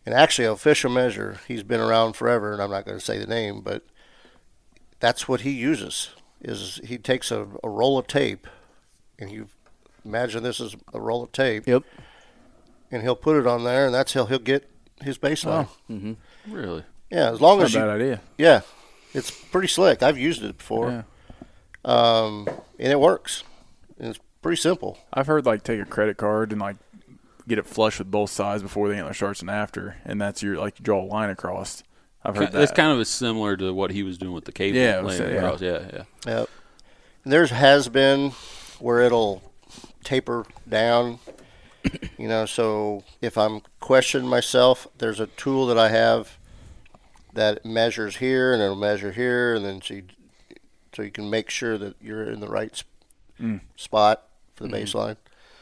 And actually, official measure, he's been around forever, and I'm not going to say the name, but that's what he uses. Is he takes a, a roll of tape, and you imagine this is a roll of tape. Yep. And he'll put it on there, and that's how he'll get his baseline. Oh. Mm-hmm. Really? Yeah, as long Not as a you. bad idea. Yeah, it's pretty slick. I've used it before, Yeah. um, and it works. And it's pretty simple. I've heard like take a credit card and like get it flush with both sides before the antler starts and after, and that's your like you draw a line across. I've heard that. It's kind of as similar to what he was doing with the cable. Yeah, I would laying say, yeah. across. yeah, yeah. Yep. And there's has been where it'll taper down, you know. So if I'm questioning myself, there's a tool that I have that measures here and it'll measure here, and then so you, so you can make sure that you're in the right sp- Mm. spot for the Mm-hmm. baseline.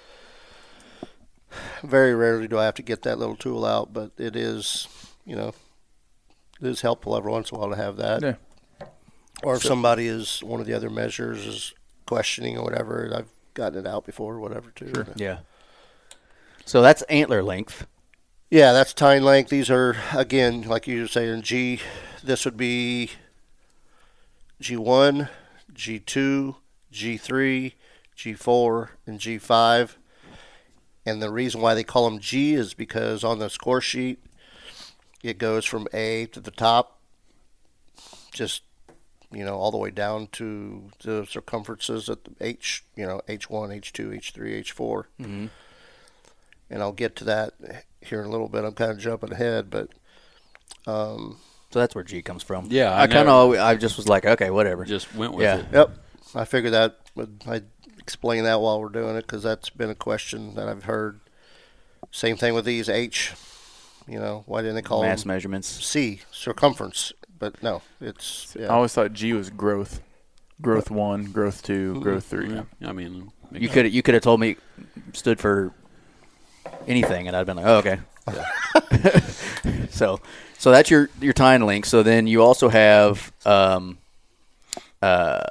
Very rarely do I have to get that little tool out, but it is, you know, it is helpful every once in a while to have that. Yeah. Or if somebody is, one of the other measures is questioning or whatever, I've gotten it out before or whatever too. Sure. Yeah. So that's antler length. Yeah, that's tine length. These are, again, like you were saying, G, this would be G one, G two, G three, G four, and G five. And the reason why they call them G is because on the score sheet, it goes from A to the top, just, you know, all the way down to the circumferences at the H, you know, H one, H two, H three, H four. Mm-hmm. And I'll get to that here in a little bit. I'm kind of jumping ahead, but um, So that's where G comes from. Yeah, I I, kind never- of, I just was like, okay, whatever. Just went with Yeah. it. yep, I figured that would I explain that while we're doing it because that's been a question that I've heard. Same thing with these H. You know, why didn't they call Mass them measurements. C, circumference? But no, it's I yeah. always thought G was growth. Growth one, growth two, growth three. Yeah, I mean, You could you could have told me stood for anything, and I'd been like, oh, okay. so so that's your your tine length. So then you also have um, uh,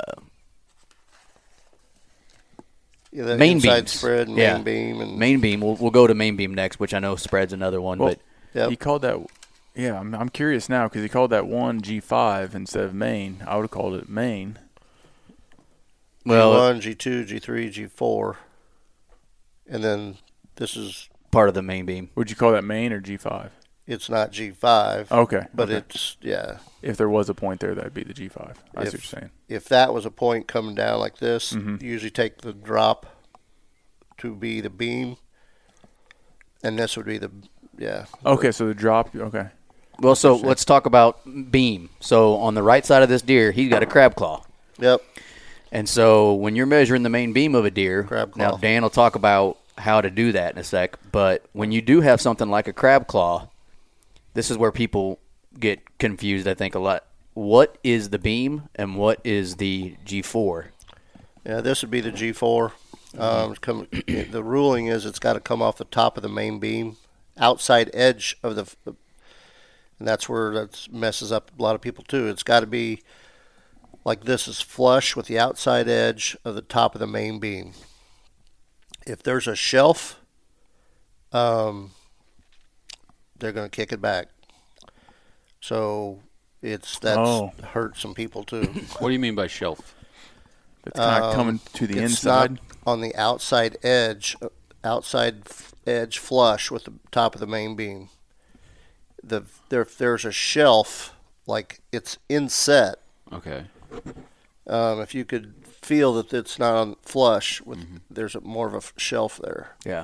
Yeah, the main inside beams. spread, main Yeah. beam, and main beam. We'll we'll go to main beam next, which I know spread's another one, Well, but yep. He called that. Yeah, I'm, I'm curious now because he called that one G five instead of main. I would have called it main. well, G one, G two, G three, G four, and then this is part of the main beam. Would you call that main or G five? it's not G five, Okay, but okay. it's yeah. If there was a point there, that'd be the G five. I see If- what you're saying. If that was a point coming down like this, Mhm. you usually take the drop to be the beam, and this would be the yeah. Okay, so the drop. Okay. Well, so let's talk about beam. So on the right side of this deer, he's got a crab claw. Yep. And so when you're measuring the main beam of a deer, Crab now claw. Dan will talk about how to do that in a sec, but when you do have something like a crab claw, this is where people get confused, I think, a lot. What is the beam and what is the G four? Yeah, this would be the G four. Um, it's come, the ruling is it's got to come off the top of the main beam, outside edge of the, and that's where that messes up a lot of people too. It's got to be like this is flush with the outside edge of the top of the main beam. If there's a shelf, um, they're going to kick it back. So it's that's Oh. hurt some people too. What do you mean by shelf? It's kind of Um, coming to the it's inside. not on the outside edge, outside f- edge flush with the top of the main beam. The there, if there's a shelf, like it's inset. Okay. Um, if you could feel that it's not on flush, with Mm-hmm. there's a, more of a f- shelf there. Yeah.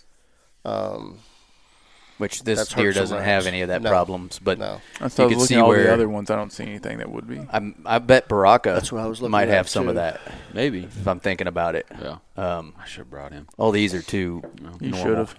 Um, Which this That's deer hurt some doesn't have rams. any of that No. problems, but no, I you was could looking see at all where- the other ones. I don't see anything that would be. I'm, I bet Baraka That's what I was looking might at, have some of too. that Maybe. if I'm thinking about it. Yeah. Um, I should have brought him. all these are too You normal. should have.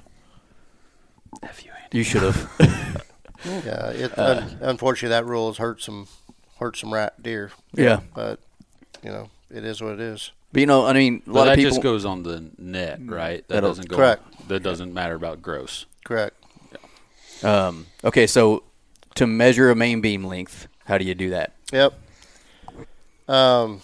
F you, Andy. You should have. yeah. It, Uh. un, unfortunately, that rule has hurt some hurt some rat deer. Yeah. But you know, it is what it is. But, you know, I mean, a But lot that of people. just goes on the net, right? That That'll- doesn't go. Correct. That doesn't matter about gross. Correct. Um, okay, so to measure a main beam length, how do you do that? Yep. Um,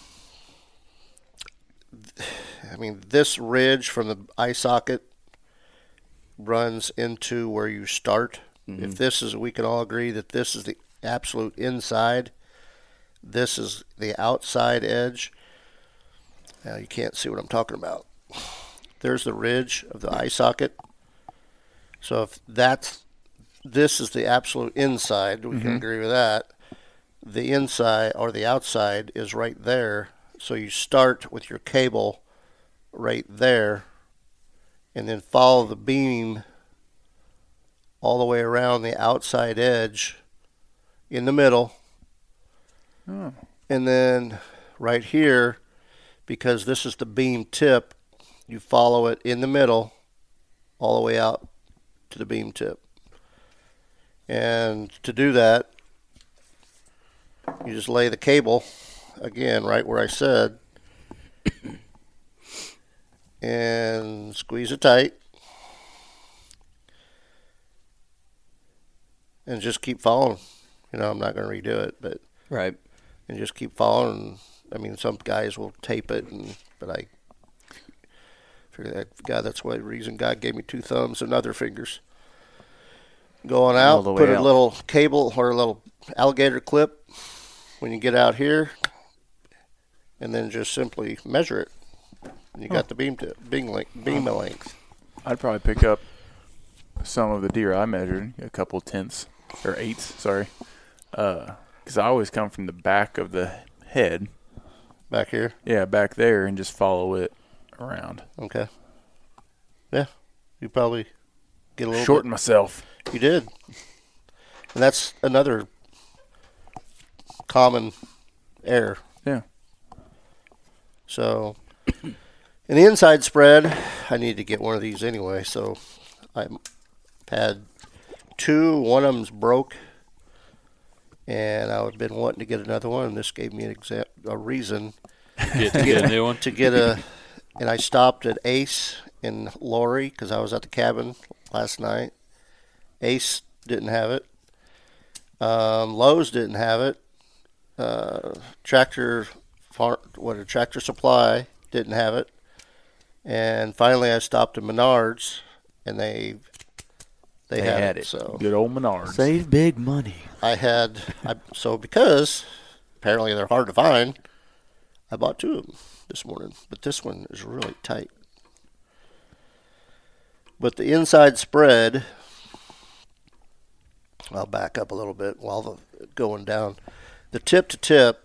I mean, this ridge from the eye socket runs into where you start Mm-hmm. If this is, we can all agree that this is the absolute inside. This is the outside edge. Now you can't see what I'm talking about. There's the ridge of the eye socket. So if that's, this is the absolute inside, we mm-hmm. can agree with that. The inside or the outside is right there. So you start with your cable right there and then follow the beam all the way around the outside edge in the middle. Oh. And then right here, because this is the beam tip, you follow it in the middle all the way out to the beam tip. And to do that, you just lay the cable, again, right where I said, and squeeze it tight. And just keep following. You know, I'm not going to redo it, but right. And just keep following. I mean, some guys will tape it, and but I figure that God, that's why the reason God gave me two thumbs and other fingers. Going out, put a out. little cable or a little alligator clip when you get out here, and then just simply measure it. And you huh. got the beam tip, beam length, beam length. I'd probably pick up some of the deer I measured, a couple tenths or eighths, sorry, because uh, I always come from the back of the head. Back here? Yeah, back there, and just follow it around. Okay. Yeah, you probably get a little shorten bit. myself. You did, and that's another common error. Yeah. So, in the inside spread, I need to get one of these anyway. So, I had two. One of them's broke, and I've been wanting to get another one. And this gave me an exa- a reason get, to get a new one. To get a, and I stopped at Ace in Lori because I was at the cabin last night. Ace didn't have it. Um, Lowe's didn't have it. Uh, tractor, what a Tractor Supply didn't have it. And finally, I stopped at Menards, and they they, they had, had it. it. So good old Menards. Save big money. I had I, so because apparently they're hard to find. I bought two of them this morning, but this one is really tight. But the inside spread. I'll back up a little bit while the going down. The tip to tip,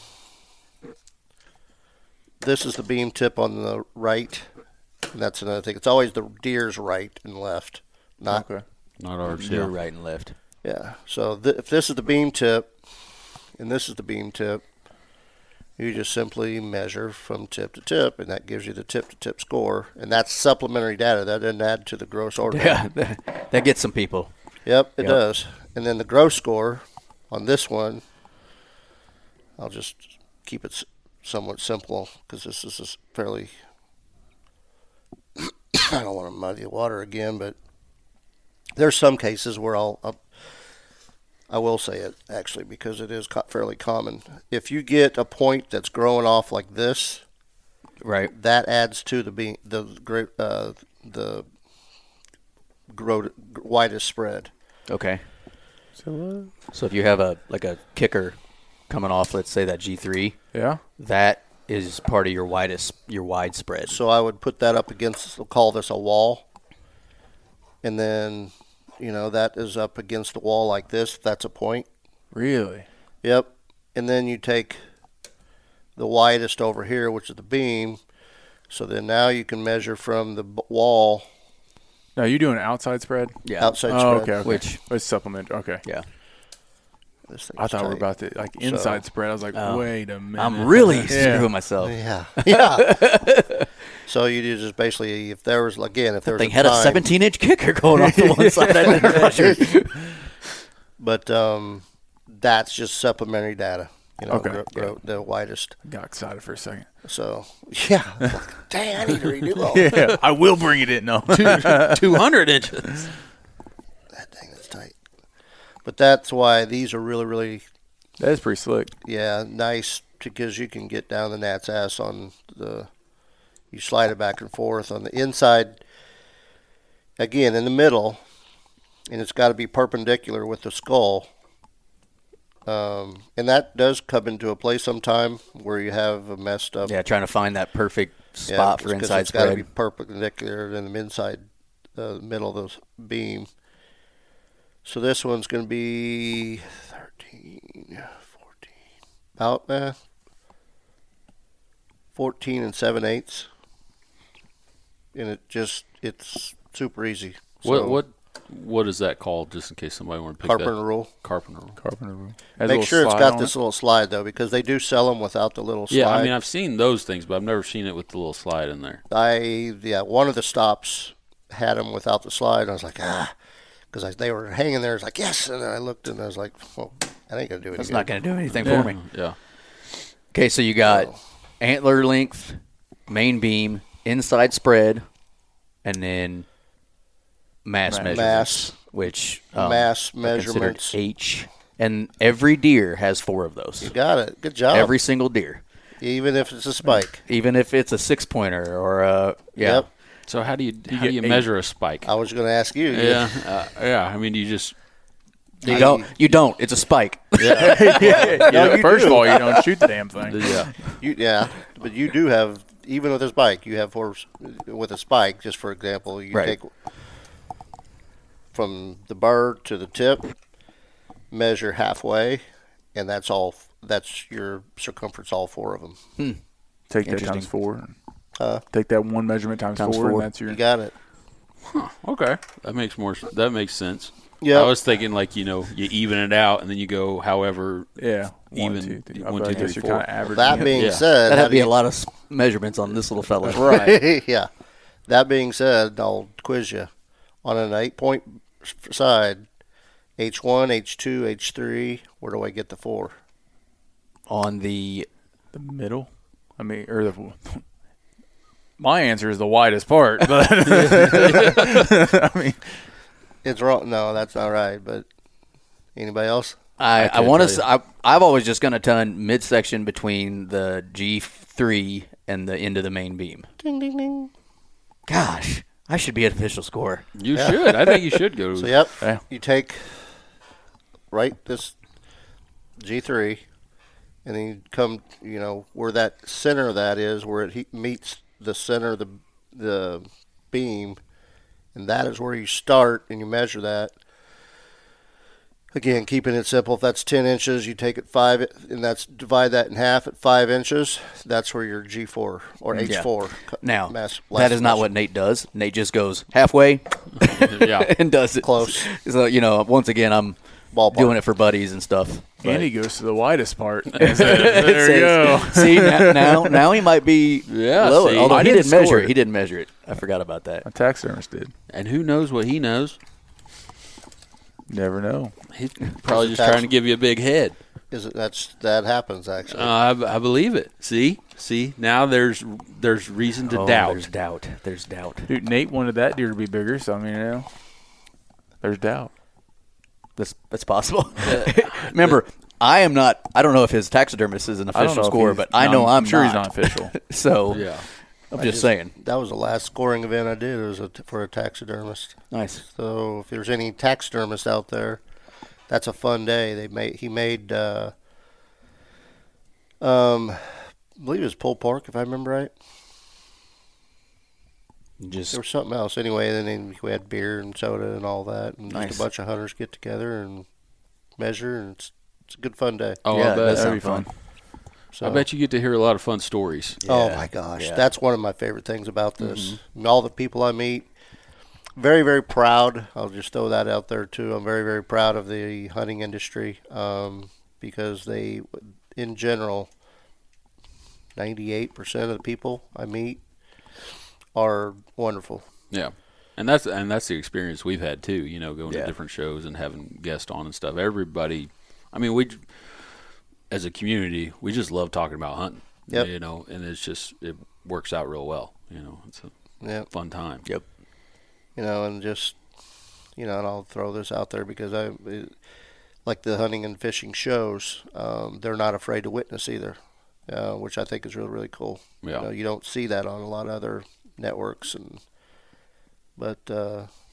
this is the beam tip on the right, and that's another thing. It's always the deer's right and left, not okay. not ours. Deer Yeah. right and left. Yeah. So th- if this is the beam tip, and this is the beam tip, you just simply measure from tip to tip, and that gives you the tip to tip score, and that's supplementary data. That doesn't add to the gross order. Yeah, that, that gets some people. Yep, it yep. does. And then the gross score on this one, I'll just keep it somewhat simple because this is fairly, I don't want to muddy the water again, but there's some cases where I'll, I'll I will say it actually because it is co- fairly common. If you get a point that's growing off like this, right, that adds to the be- the great uh, the grow- widest spread. Okay. So, uh, so if you have a like a kicker coming off, let's say that G three, yeah, that is part of your widest your wide spread. So I would put that up against. We'll call this a wall, and then you know that is up against the wall like this. That's a point. Really? Yep. And then you take the widest over here, which is the beam. So then now you can measure from the b- wall. Now, you doing an outside spread? Yeah. Outside oh, spread. okay, okay. Which it's supplement. Okay. Yeah. This thing I thought we were tight. about to like inside So, spread. I was like, oh, wait a minute. I'm really yeah. screwing myself. Yeah. Yeah. So you do just basically, if there was, again, if there was They a had time, a seventeen inch kicker going off the one side. I didn't measure. But um, that's just supplementary data. You know, Okay. gro- gro- the widest. Got excited for a second. So, yeah. Like, dang, I need to redo all Yeah, I will bring it in. No. two hundred inches. that thing is tight. But that's why these are really, really, That is pretty slick. yeah, nice because you can get down the gnat's ass on the, you slide it back and forth on the inside. Again, in the middle, and it's got to be perpendicular with the skull. Um, and that does come into a play sometime where you have a messed up. Yeah, trying to find that perfect Yeah, spot just for 'cause inside it's got to spread. be perpendicular in the inside, uh, middle of the beam. So this one's going to be thirteen, fourteen, about eh, fourteen and seven eighths, and it just it's super easy. What So, what what is that called? Just in case somebody want to pick carpenter that rule? carpenter rule. Carpenter rule. Has a Make little sure it's slide got on this it. little slide though, because they do sell them without the little slide. Yeah, I mean I've seen those things, but I've never seen it with the little slide in there. I yeah, one of the stops had them without the slide. And I was like, ah, because they were hanging there. It's like yes, and then I looked and I was like, well, that ain't gonna do anything. That's not going to do anything Yeah. for me. Yeah. Okay, so you got antler length, main beam, inside spread, and then mass Mass. measurements, Mass. which um, Mass are considered measurements. H. And every deer has four of those. You got it. Good job. Every single deer, Even if it's a spike. even if it's a six pointer or a yeah. Yep. So how do you how get do you eight. measure a spike? I was going to ask you. Yeah, uh, yeah. I mean, you just You don't. You don't. It's a spike. Yeah, No, you first do. of all, you don't shoot the damn thing. yeah. You, yeah, but you do have, even with a spike, you have four, with a spike, just for example, you Right. take from the bird to the tip, measure halfway, and that's all, that's your circumference, all four of them. Take that Interesting. times four. Uh, Take that one measurement times, Times four, four. and that's your. you got it. Okay, that makes more. That makes sense. Yeah. I was thinking like you know you even it out and then you go however. Yeah. Even- One, two, three. one, I two, guess three, you're four. kind of averaging That it. being Yeah. said, That'd how have do be a you- lot of s- measurements on this little fella. Right. yeah. That being said, I'll quiz you. On an eight-point side, H one, H two, H three, where do I get the four? On the The middle. I mean, or the. My answer is the widest part, but I mean, It's wrong. No, that's not right. But anybody else? I, I, can't want tell to. I, I've always just going to done midsection between the G three and the end of the main beam. Ding, ding, ding. Gosh, I should be an official score. You should. I think you should go. So, yep. Yeah. You take right this G three, and then you come, you know, where that center of that is, where it he- meets the center of the the beam, and that is where you start, and you measure that. Again, keeping it simple, if that's ten inches, you take it five, and that's divide that in half at five inches. That's where your G four or H four. co- Now, mass, that is not what Nate does. Nate just goes halfway Yeah. and does it. Close. So, you know, once again, I'm Ballpark. doing it for buddies and stuff. But Andy goes to the widest part. it there you go. says- See, now, now now he might be Yeah, lower. see. Although I he didn't didn't measure score it. it. He didn't measure it. I forgot about that. My taxidermist did. And who knows what he knows? Never know. He's probably Is it just trying tax- to give you a big head. Is it that's that happens actually? Uh, I, I believe it. See, see. Now there's there's reason to Oh, doubt. There's doubt. There's doubt. Dude, Nate wanted that deer to be bigger, so I mean, you know, there's doubt. That's that's possible. Remember, I am not. I don't know if his taxidermist is an I don't know official if score, he's- but I no, know I'm, I'm sure not. he's not official. So Yeah. I'm I just, saying. That was the last scoring event I did. It was a, for a taxidermist. Nice. So if there's any taxidermists out there, that's a fun day. They made he made uh, um, I believe it was Pole Park if I remember right. Just There was something else anyway. Then we had beer and soda and all that, and Nice. just a bunch of hunters get together and measure, and it's it's a good fun day. Oh, Yeah, I it bet. does That'd be sound fun. So, I bet you get to hear a lot of fun stories. Oh Yeah, my gosh, yeah. that's one of my favorite things about this. Mm-hmm. And all the people I meet, very very proud. I'll just throw that out there too. I'm very very proud of the hunting industry um, because they, in general, ninety-eight percent of the people I meet are wonderful. Yeah, and that's and that's the experience we've had too. You know, going Yeah. to different shows and having guests on and stuff. Everybody, I mean, we as a community, we just love talking about hunting. Yep. You know, and it's just it works out real well. You know, it's a Yeah. fun time. Yep. You know, and just, you know, and I'll throw this out there because I, it, like the hunting and fishing shows, um, they're not afraid to witness either, uh, which I think is really, really cool. Yeah. You know, you don't see that on a lot of other networks, and but uh,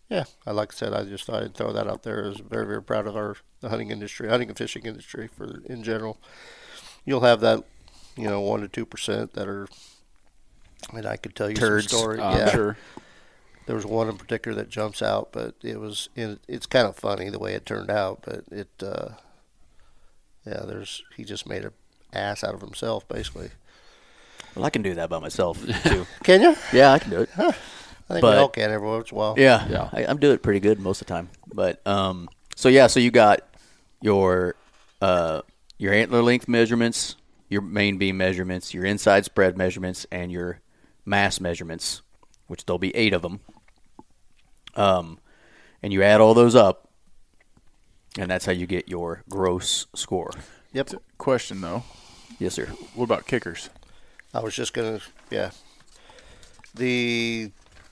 Yeah, I like I said, I just thought I'd throw that out there. I was very, very proud of our the hunting industry, hunting and fishing industry for in general. You'll have that, you know, one to two percent that are. I mean, I could tell you Turds. some story. I'm yeah, sure. there was one in particular that jumps out, but it was it, it's kind of funny the way it turned out. But it, uh, yeah, there's he just made an ass out of himself, basically. Well, I can do that by myself too. Can you? Yeah, I can do it. I think But- we all can every once in a while. Yeah, Yeah. I, I'm doing it pretty good most of the time. But um, so yeah, so you got your uh your antler length measurements, your main beam measurements, your inside spread measurements, and your mass measurements, which there'll be eight of them. Um, and you add all those up, and that's how you get your gross score. Yep. Question though, Yes, sir. what about kickers? I was just gonna, yeah. The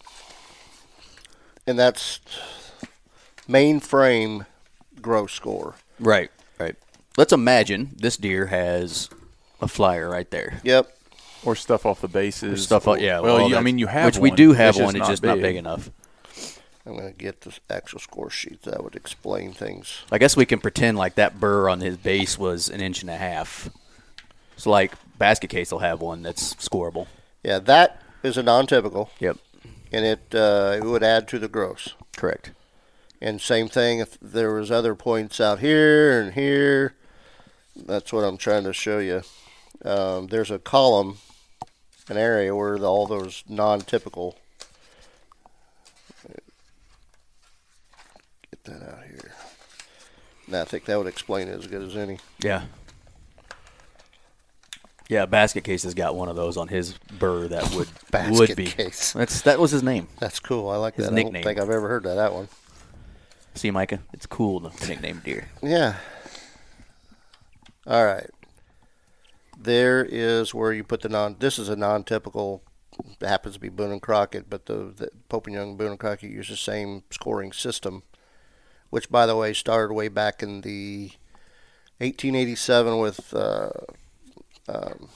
and that's mainframe gross score. Right, right. Let's imagine this deer has a flyer right there. Yep. Or stuff off the bases? Stuff, or, yeah. Well, all you, I that- mean, you have which we one, do have it's one. It's just not big enough. I'm gonna get the actual score sheet that would explain things. I guess we can pretend like that burr on his base was an inch and a half. So, like, basket case will have one that's scoreable. Yeah, that is a non-typical, Yep, and it uh, it would add to the gross. correct. And same thing if there was other points out here and here. That's what I'm trying to show you. Um, there's a column, an area where the, all those non-typical. Get that out here. And I think that would explain it as good as any. Yeah. Yeah, basket case has got one of those on his burr that would Basket would be. case. That's that was his name. That's cool. I like His that. I nickname. don't think I've ever heard that, that one. See, Micah, it's cool to nickname deer. Yeah. All right. There is where you put the non. This is a non-typical. It happens to be Boone and Crockett, but the, the Pope and Young Boone and Crockett use the same scoring system, which, by the way, started way back in the eighteen eighty-seven with uh, um,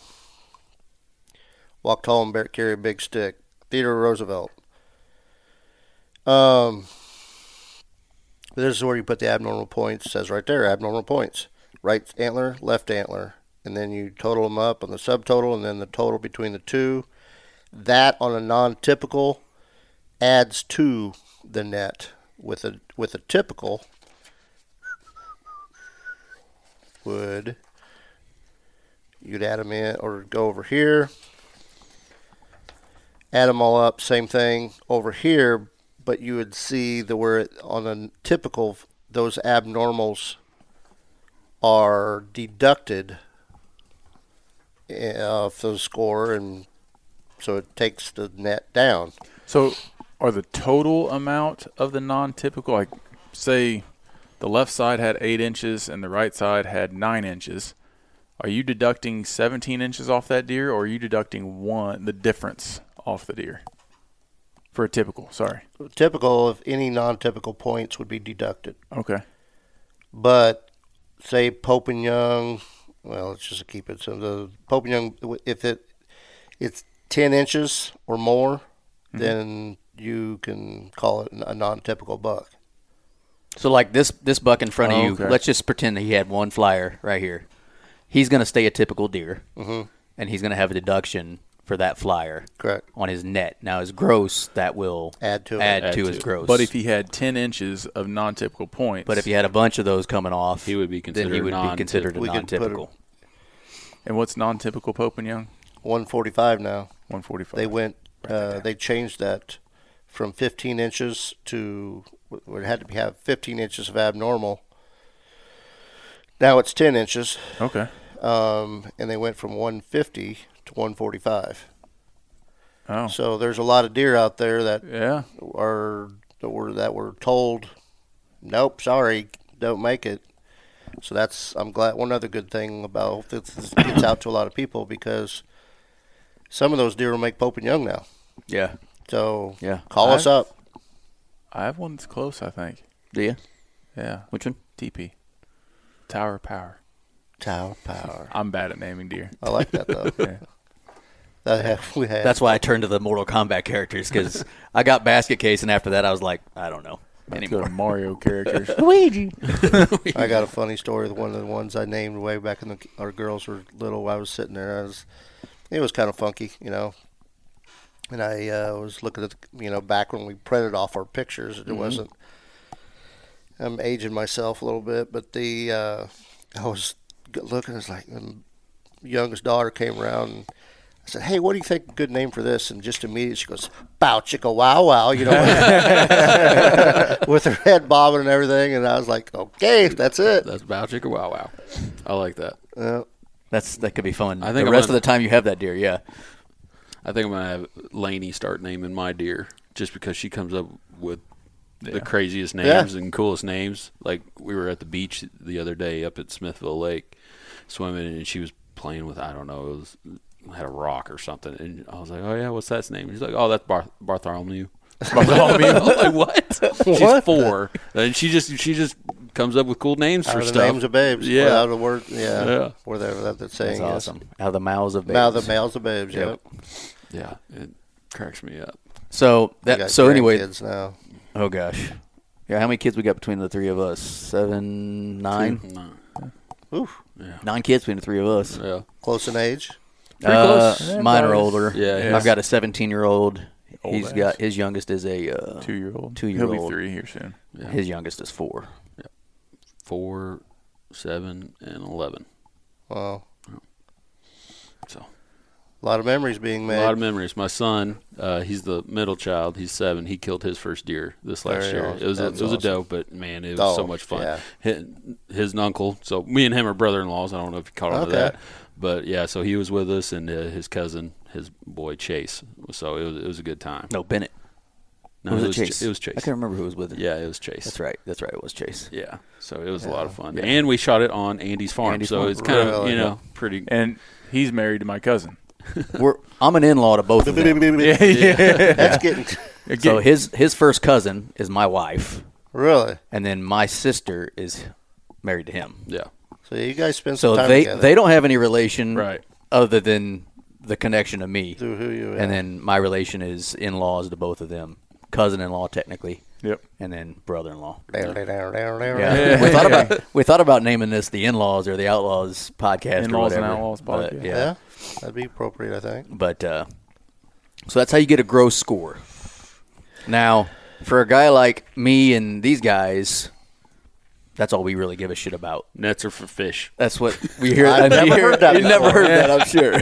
Walk Tall and Bear, Carry a Big Stick, Theodore Roosevelt. Um. This is where you put the abnormal points. It says right there, abnormal points. Right antler, left antler. And then you total them up on the subtotal and then the total between the two. That on a non-typical adds to the net. With a with a typical would you'd add them in or go over here. Add them all up, same thing over here. But you would see the where it, on a typical, those abnormals are deducted off the score, and so it takes the net down. So, are the total amount of the non-typical, like, say, the left side had eight inches and the right side had nine inches? Are you deducting seventeen inches off that deer, or are you deducting one the difference off the deer? For a typical, sorry. Typical of any non-typical points would be deducted. Okay. But say Pope and Young, well, let's just keep it. So the Pope and Young, if it it's ten inches or more, mm-hmm. then you can call it a non-typical buck. So, like this this buck in front of Oh, you, okay. let's just pretend that he had one flyer right here. He's going to stay a typical deer, Mm-hmm. and he's going to have a deduction for that flyer Correct. on his net. Now, his gross, that will Add to it. add, Add to to his it. gross. But if he had ten inches of non-typical points. But if he had a bunch of those coming off, He would be then he considered would be non-typical. considered a We could put a- non-typical. And what's non-typical Pope and Young? one forty-five now. one forty-five. They went. Write that Uh, down. they changed that from fifteen inches to it had to be, have fifteen inches of abnormal. Now it's ten inches, Okay. um, and they went from one fifty to one forty-five. Oh. So there's a lot of deer out there that Yeah. are that were that were told, nope, sorry, don't make it. So that's I'm glad. One other good thing about this is it gets out to a lot of people because some of those deer will make Pope and Young now. Yeah. So Yeah. call us I've- up. I have one that's close, I think. Do you? Yeah. Which one? T P. Tower Power. Tower Power. I'm bad at naming deer. I like that though. Yeah. That have, we had. That's why I turned to the Mortal Kombat characters because I got Basket Case, and after that, I was like, I don't know Let's anymore. go to Mario characters. Luigi. I got a funny story. One of the ones I named way back when our girls were little. I was sitting there. I was, it was kind of funky, you know. And I uh, was looking at, the, you know, back when we printed off our pictures. It mm-hmm. wasn't. I'm aging myself a little bit, but the uh, I was looking. It's like the youngest daughter came around. And I said, "Hey, what do you think a good name for this?" And just immediately she goes, "Bow Chicka Wow Wow," you know, with her head bobbing and everything. And I was like, "Okay, that's it." That's Bow Chicka Wow Wow. I like that. Uh, That's that could be fun. I think the I'm rest gonna, of the time you have that deer, yeah. I think I'm gonna have Lainey start naming my deer just because she comes up with Yeah. the craziest names Yeah. and coolest names. Like we were at the beach the other day up at Smithville Lake swimming, and she was playing with I don't know, it was had a rock or something, and I was like, "Oh yeah, what's that name?" She's like, "Oh, that's Bar- Bartholomew." Bartholomew. I'm like, what? She's What? four, and she just she just comes up with cool names out for of the stuff. names of babes. Yeah. Without a word. Yeah. Yeah. Whatever that the saying That's is. awesome. Out of the mouths of babes. Mouth of males of babes. Yep. Yep. Yeah, it cracks me up. So We that got so anyway. grandkids now. Oh gosh, yeah. How many kids we got between the three of us? Seven, nine, No. Oof. Yeah. nine kids between the three of us. Yeah. Close in age. Pretty Uh, close. Yeah, mine are about- older. Yeah, I've got a seventeen-year-old. Old He's ass. got his youngest is a uh, Two-year-old. Two-year-old. He'll be three here soon. Yeah. his youngest is four. Four, seven, and eleven. Wow. So A lot of memories being a made. lot of memories. My son, uh, he's the middle child. He's seven. He killed his first deer this last Very year. awesome. It was a, That's it was a awesome. doe, but man, it was so Oh, much fun. yeah. His, his uncle. So me and him are brother-in-laws. I don't know if you caught on to Okay. that, but yeah. So he was with us, and uh, his cousin, his boy Chase. So it was it was a good time. No, Bennett. No, Or was it it was Chase? Ch- It was Chase. I can't remember who was with it. Yeah, it was Chase. That's right. That's right. It was Chase. Yeah, so it was a lot of fun, Yeah. and we shot it on Andy's farm. Andy's so farm. it's kind of Really? you know pretty. And he's married to my cousin. We're, I'm an in-law to both of them. Yeah, yeah. That's getting So his his first cousin is my wife, really. and then my sister is married to him. Yeah, So you guys spend some So time they together. they don't have any relation right. other than the connection of me. Through who you And then my relation is in-laws to both of them, cousin-in-law technically, Yep. and then brother-in-law. Down, down, down, down, down. Yeah. we thought about we thought about naming this the In-Laws or the Outlaws podcast In-Laws or and whatever. Outlaws but, podcast. yeah. Yeah, that'd be appropriate, I think. But uh, so that's how you get a gross score. Now, for a guy like me and these guys, that's all we really give a shit about. Nets are for fish. That's what we hear. I've and never you hear- heard that You never before. heard that,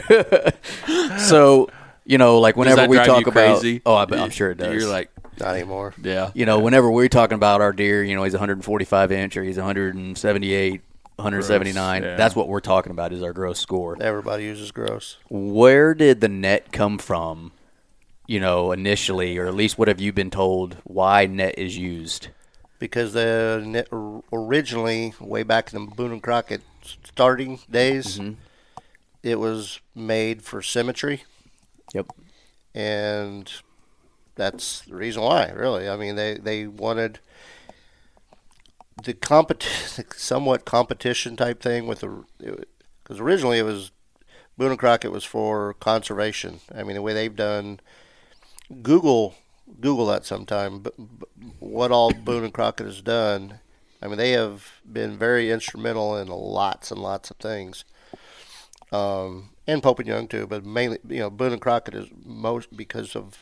I'm sure. So, you know, like whenever that we drive talk you about, crazy? oh, I, I'm sure it does. You're like, Not anymore. yeah, you know, whenever we're talking about our deer, you know, he's one forty-five inch or he's one seventy-eight, one seventy-nine. Gross, yeah. That's what we're talking about is our gross score. Everybody uses gross. Where did the net come from, you know, initially, or at least what have you been told why net is used? Because the net originally, way back in the Boone and Crockett starting days, Mm-hmm. it was made for symmetry, Yep. and that's the reason why. Really, I mean, they they wanted the competi- somewhat competition type thing with the because originally it was Boone and Crockett was for conservation. I mean, the way they've done Google. Google that sometime. But, but what all Boone and Crockett has done, I mean, they have been very instrumental in lots and lots of things. Um, and Pope and Young too, but mainly, you know, Boone and Crockett is most because of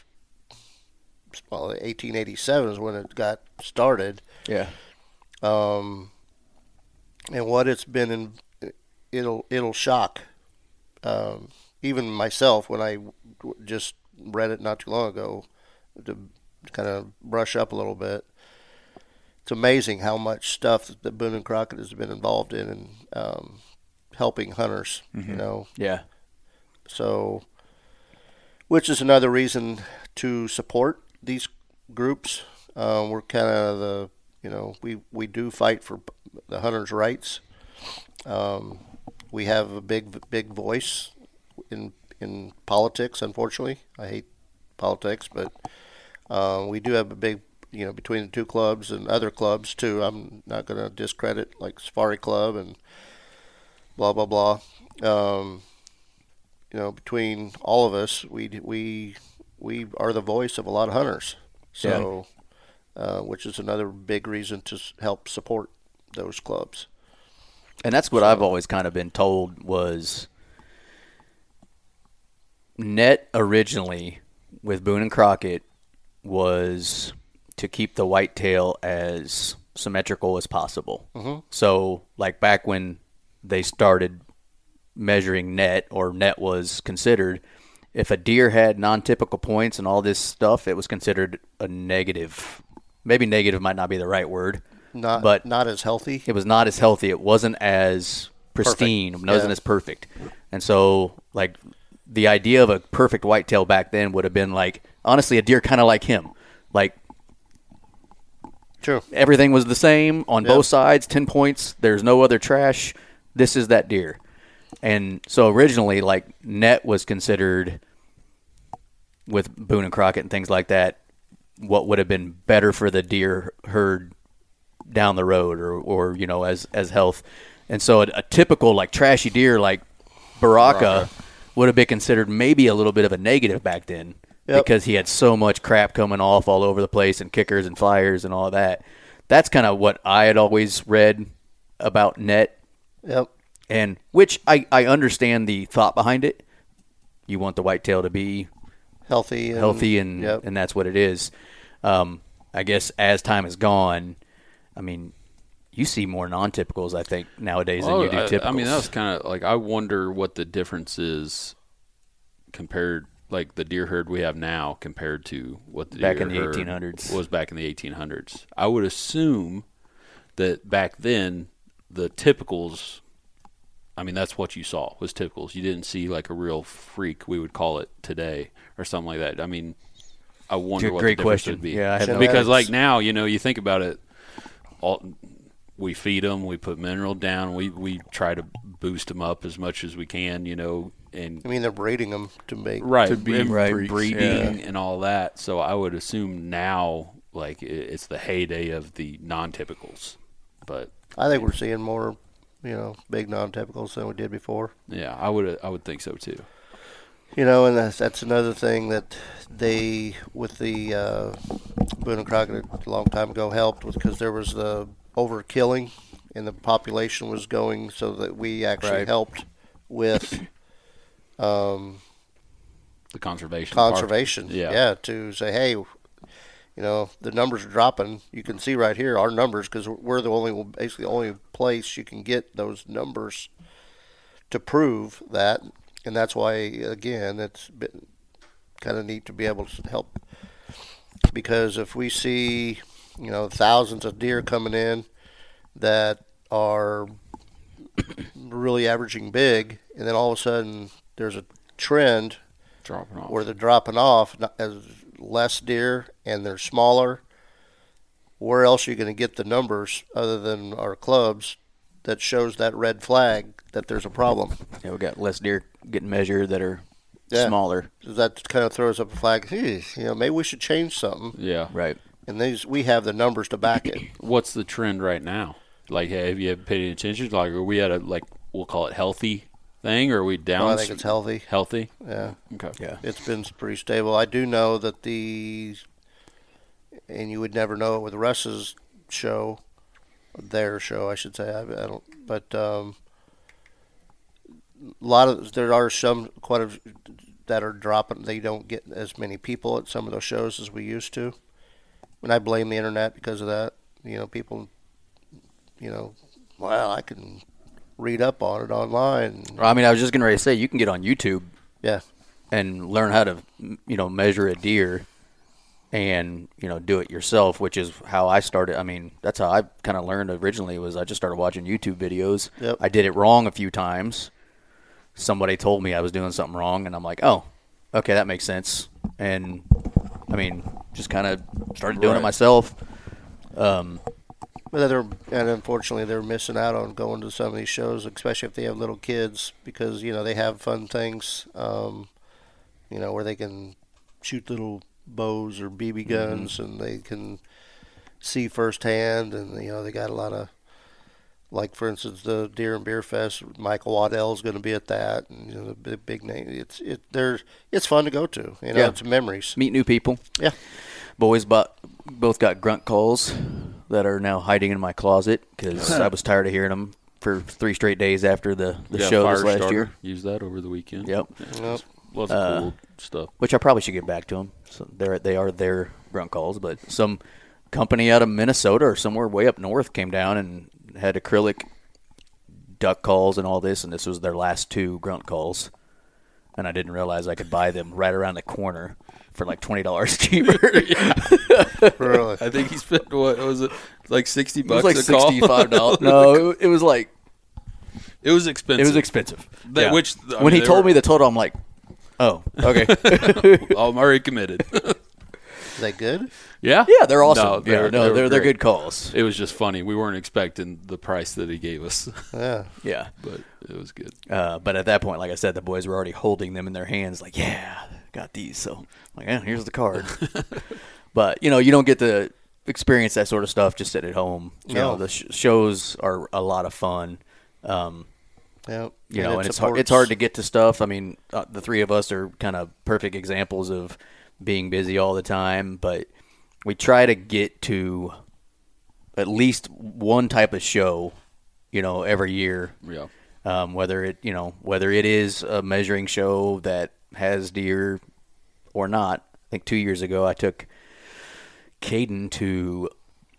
well, eighteen eighty-seven is when it got started. Yeah. Um, and what it's been in, it'll it'll shock um, even myself when I just read it not too long ago. To kind of brush up a little bit, it's amazing how much stuff that Boone and Crockett has been involved in and um, helping hunters. Mm-hmm. You know, Yeah. so which is another reason to support these groups. Um, we're kind of the you know we we do fight for the hunters' rights. Um, we have a big big voice in in politics. Unfortunately, I hate politics, but uh, we do have a big, you know, between the two clubs and other clubs too. I'm not going to discredit like Safari Club and blah blah blah. Um, you know, between all of us, we we we are the voice of a lot of hunters. So, yeah. uh, which is another big reason to help support those clubs. And that's what so, I've always kind of been told was net originally with Boone and Crockett was to keep the whitetail as symmetrical as possible. Mm-hmm. So, like back when they started measuring net, or net was considered, if a deer had non-typical points and all this stuff, it was considered a negative. Maybe negative might not be the right word. Not, but not as healthy. It was not as healthy. It wasn't as pristine. Perfect. It wasn't yeah. as perfect. And so, like, the idea of a perfect whitetail back then would have been like, honestly, a deer kind of like him. Like, True. Everything was the same on yep. both sides, ten points. There's no other trash. This is that deer. And so originally, like, net was considered, with Boone and Crockett and things like that, what would have been better for the deer herd down the road, or, or you know, as as health. And so a, a typical, like, trashy deer like Baraka, Baraka would have been considered maybe a little bit of a negative back then, yep. because he had so much crap coming off all over the place, and kickers and flyers and all that. That's kind of what I had always read about net. Yep. And which I, I understand the thought behind it. You want the whitetail to be healthy, and, healthy, and yep. and that's what it is. Um, I guess as time has gone, I mean, you see more non-typicals, I think, nowadays well, than you do I, typicals. I mean, that was kind of like, I wonder what the difference is compared, like the deer herd we have now compared to what the back deer in the herd eighteen hundreds was back in the eighteen hundreds. I would assume that back then the typicals, I mean, that's what you saw was typicals. You didn't see like a real freak, we would call it today, or something like that. I mean, I wonder what Great the difference question. would be. Yeah, I had no because idea. like now, you know, you think about it, all, we feed them, we put mineral down, we we try to boost them up as much as we can, you know. And I mean, they're breeding them to make right, to be and right. breeding yeah. and all that. So I would assume now, like, it's the heyday of the non-typicals. But I think we're seeing more, you know, big non-typicals than we did before. Yeah, I would I would think so too. You know, and that's, that's another thing that they, with the uh, Boone and Crockett a long time ago, helped with, because there was the overkilling and the population was going, so that we actually right. helped with um, the conservation. Conservation, yeah. yeah, to say, hey, you know, the numbers are dropping. You can see right here our numbers, because we're the only, basically the only place you can get those numbers to prove that. And that's why, again, it's been kind of neat to be able to help. Because if we see, you know, thousands of deer coming in that are really averaging big, and then all of a sudden there's a trend dropping off, where they're dropping off as less deer and they're smaller, where else are you going to get the numbers other than our clubs that shows that red flag that there's a problem? Yeah, we got less deer getting measured that are yeah. smaller. That kind of throws up a flag. Hey, you know, maybe we should change something. Yeah, right. And these, we have the numbers to back it. What's the trend right now? Like, have you paid any attention? Like, are we at a, like, we'll call it healthy thing, or are we down? Well, I think it's healthy. Healthy? Yeah. Okay. Yeah. It's been pretty stable. I do know that the, and you would never know it with Russ's show, their show, I should say. I, I don't, but um, a lot of, there are some quite a, that are dropping. They don't get as many people at some of those shows as we used to. And I blame the internet because of that. You know, people, you know, well, I can read up on it online. Well, I mean, I was just getting ready to say, you can get on YouTube, yeah, and learn how to, you know, measure a deer, and you know, do it yourself, which is how I started. I mean, that's how I kind of learned originally. Was I just started watching YouTube videos. Yep. I did it wrong a few times. Somebody told me I was doing something wrong, and I'm like, oh, okay, that makes sense. And I mean, just kind of started doing right. it myself. Um, But they're, and unfortunately, they're missing out on going to some of these shows, especially if they have little kids, because, you know, they have fun things, um, you know, where they can shoot little bows or B B guns, mm-hmm. and they can see firsthand, and, you know, they got a lot of, like for instance the Deer and Beer Fest. Michael Waddell is going to be at that, and you know, the big, big name. It's it there's it's fun to go to. You know, Yeah. it's memories. Meet new people. Yeah. Boys bought, both got grunt calls that are now hiding in my closet because I was tired of hearing them for three straight days after the, the Yeah, show fire this last starter. year. Use that over the weekend. Yep. Yep. Lots of Uh, cool stuff. Which I probably should get back to them. So they're they are their grunt calls, but some company out of Minnesota or somewhere way up north came down and had acrylic duck calls and all this, and this was their last two grunt calls, and I didn't realize I could buy them right around the corner for like twenty dollars cheaper. Really. I think he spent what was it like sixty It was bucks like a call? sixty-five dollars. No, it, it was like It was expensive. it was expensive. That- Yeah. which I when mean, he they told were- me the total, I'm like, oh, okay. I'm already committed. Is that good? yeah, Yeah, they're awesome. No, yeah, they're- no, they were they're they're great. good calls. It was just funny. We weren't expecting the price that he gave us, Yeah. Yeah. but it was good. Uh, but at that point, like I said, the boys were already holding them in their hands, like, yeah, got these. So, I'm like, yeah, here's the card. But, you know, you don't get to experience that sort of stuff just sitting at home. You No. know, the sh- shows are a lot of fun. Um, Yep. you know, it and it's hard, supports- it's hard to get to stuff. I mean, uh, the three of us are kind of perfect examples of being busy all the time, but we try to get to at least one type of show, you know, every year. Yeah, Um, whether it, you know, whether it is a measuring show that has deer or not. I think two years ago I took Caden to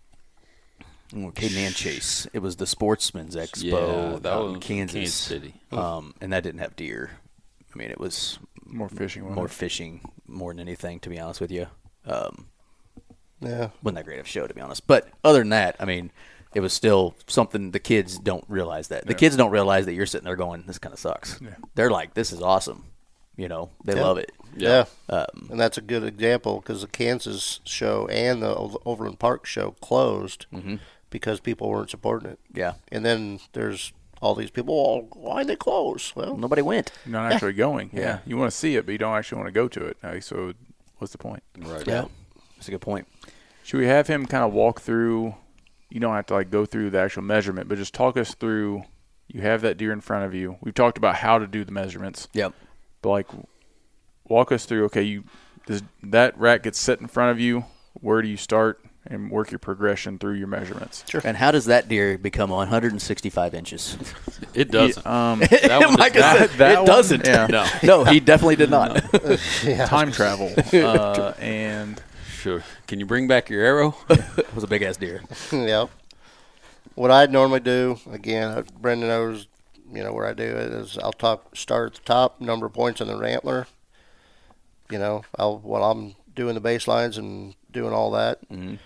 well, Caden and Chase. It was the Sportsman's Expo yeah, that out was in Kansas, Kansas City. Um, and that didn't have deer. I mean, it was More fishing. wasn't more it? fishing more than anything, to be honest with you. Um, Yeah. wasn't that great of a show, to be honest. But other than that, I mean, it was still something the kids don't realize that. The Yeah. kids don't realize that you're sitting there going, this kind of sucks. Yeah. They're like, this is awesome. You know, they Yeah. love it. Yeah. Um, And that's a good example because the Kansas show and the O- Overland Park show closed Mhm. because people weren't supporting it. yeah. And then there's all these people, oh, why'd they close? Well, Nobody went. You're not actually going. Yeah. Yeah. You want to see it, but you don't actually want to go to it. Uh, so what's the point? right. Yeah. That's a good point. Should we have him kind of walk through? You don't have to like go through the actual measurement, but just talk us through. You have that deer in front of you. We've talked about how to do the measurements, Yep. but like walk us through. Okay, you does that rack gets set in front of you. Where do you start and work your progression through your measurements? Sure. And how does that deer become one hundred sixty-five inches? It doesn't. Yeah, um, That one Micah does said not. that it one? doesn't. Yeah. No. No, he definitely did not. yeah. time travel uh, and Sure. Can you bring back your arrow? It was a big ass deer. Yep. What I'd normally do, again, uh, Brendan knows, you know, where I do it is I'll top, start at the top, number of points on the antler. You know, I'll while I'm doing the baselines and doing all that. Mhm.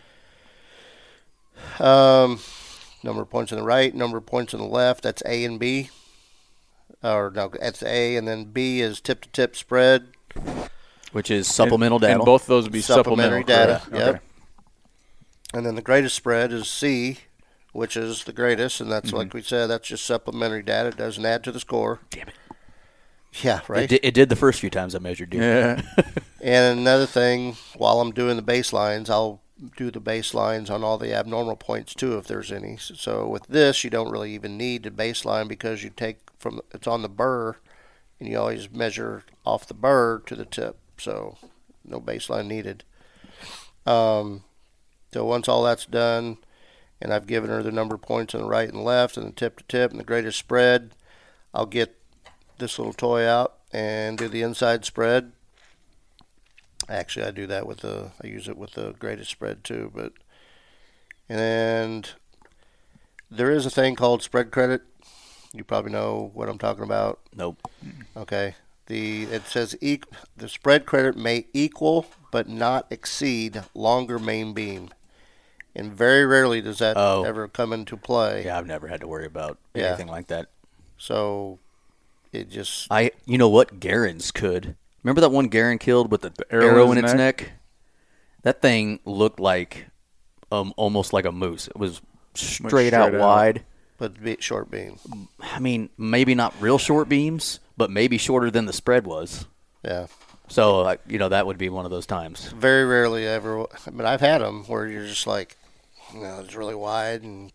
Um, number of points on the right, number of points on the left. That's A and B. Or no, that's A, and then B is tip to tip spread. Which is supplemental and, data. and both of those would be Supplementary supplemental data, correct? yep. Okay. And then the greatest spread is C, which is the greatest, and that's Mm-hmm. like we said, that's just supplementary data. It doesn't add to the score. Damn it. Yeah, It, right. did, it did the first few times I measured deer. Yeah. And another thing, while I'm doing the baselines, I'll do the baselines on all the abnormal points too, if there's any. So with this, you don't really even need the baseline because you take from it's on the burr, and you always measure off the burr to the tip. So no baseline needed. Um, so once all that's done, and I've given her the number of points on the right and left, and the tip to tip, and the greatest spread, I'll get this little toy out and do the inside spread. Actually, I do that with the, I use it with the greatest spread too, but, and there is a thing called spread credit. You probably know what I'm talking about. Nope. Okay. The, it says e- the spread credit may equal but not exceed longer main beam. And very rarely does that Oh. ever come into play. Yeah, I've never had to worry about Yeah. anything like that. So it just, I, you know what? Garens could. Remember that one Garen killed with the, arrow arrow, in in his its neck? That thing looked like, um, almost like a moose. It was straight, straight out out. wide. but be short beam. I mean, maybe not real short beams, but maybe shorter than the spread was. Yeah. So, like, you know, that would be one of those times. Very rarely ever, but I've had them where you're just like, you know, it's really wide and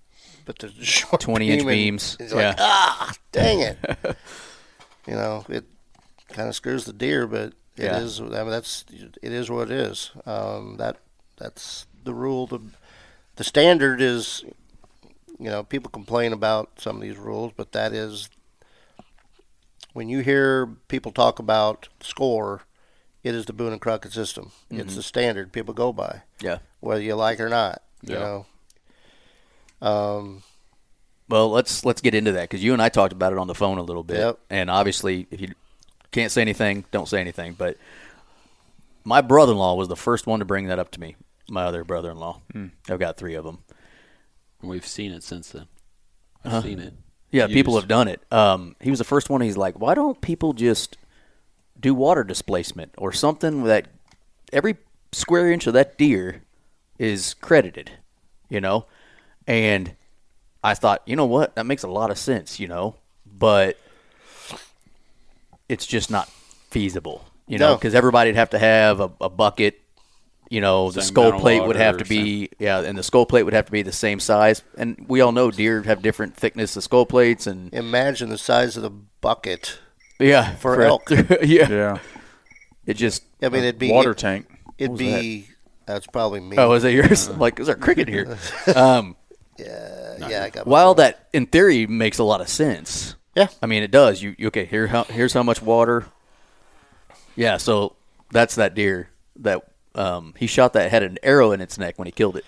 but the short twenty-inch beam and beams. It's Yeah. like, ah, dang it. You know, it kind of screws the deer, but it Yeah. is. I mean, that's it is what it is. Um, that that's the rule. The the standard is, you know, people complain about some of these rules, but that is when you hear people talk about score, it is the Boone and Crockett system. Mm-hmm. It's the standard people go by, Yeah. whether you like it or not. You Yeah. know. Um. Well, let's let's get into that because you and I talked about it on the phone a little bit, Yep. and obviously, if you can't say anything, don't say anything. But my brother-in-law was the first one to bring that up to me. My other brother-in-law. Hmm. I've got three of them. And we've seen it since then. I've Uh-huh. seen it. Yeah, people used. have done it. Um, he was the first one. He's like, why don't people just do water displacement or something that every square inch of that deer is credited, you know? And I thought, you know what? That makes a lot of sense, you know? But it's just not feasible, you know? No. Because everybody'd have to have a, a bucket. You know, the Same skull amount of plate would water have or to be, yeah, and the skull plate would have to be the same size. And we all know deer have different thickness of skull plates, and Imagine the size of the bucket. yeah, For elk. yeah, Yeah. it just. I mean, it'd be Water tank. It'd was be. That's probably me. Oh, is that yours? I'm like, is there a cricket here? Um, yeah, yeah. I got. while that, in theory, makes a lot of sense. Yeah. I mean, it does. You you- okay? Here, how, here's how much water. Yeah, so that's that deer that um, he shot that had an arrow in its neck when he killed it.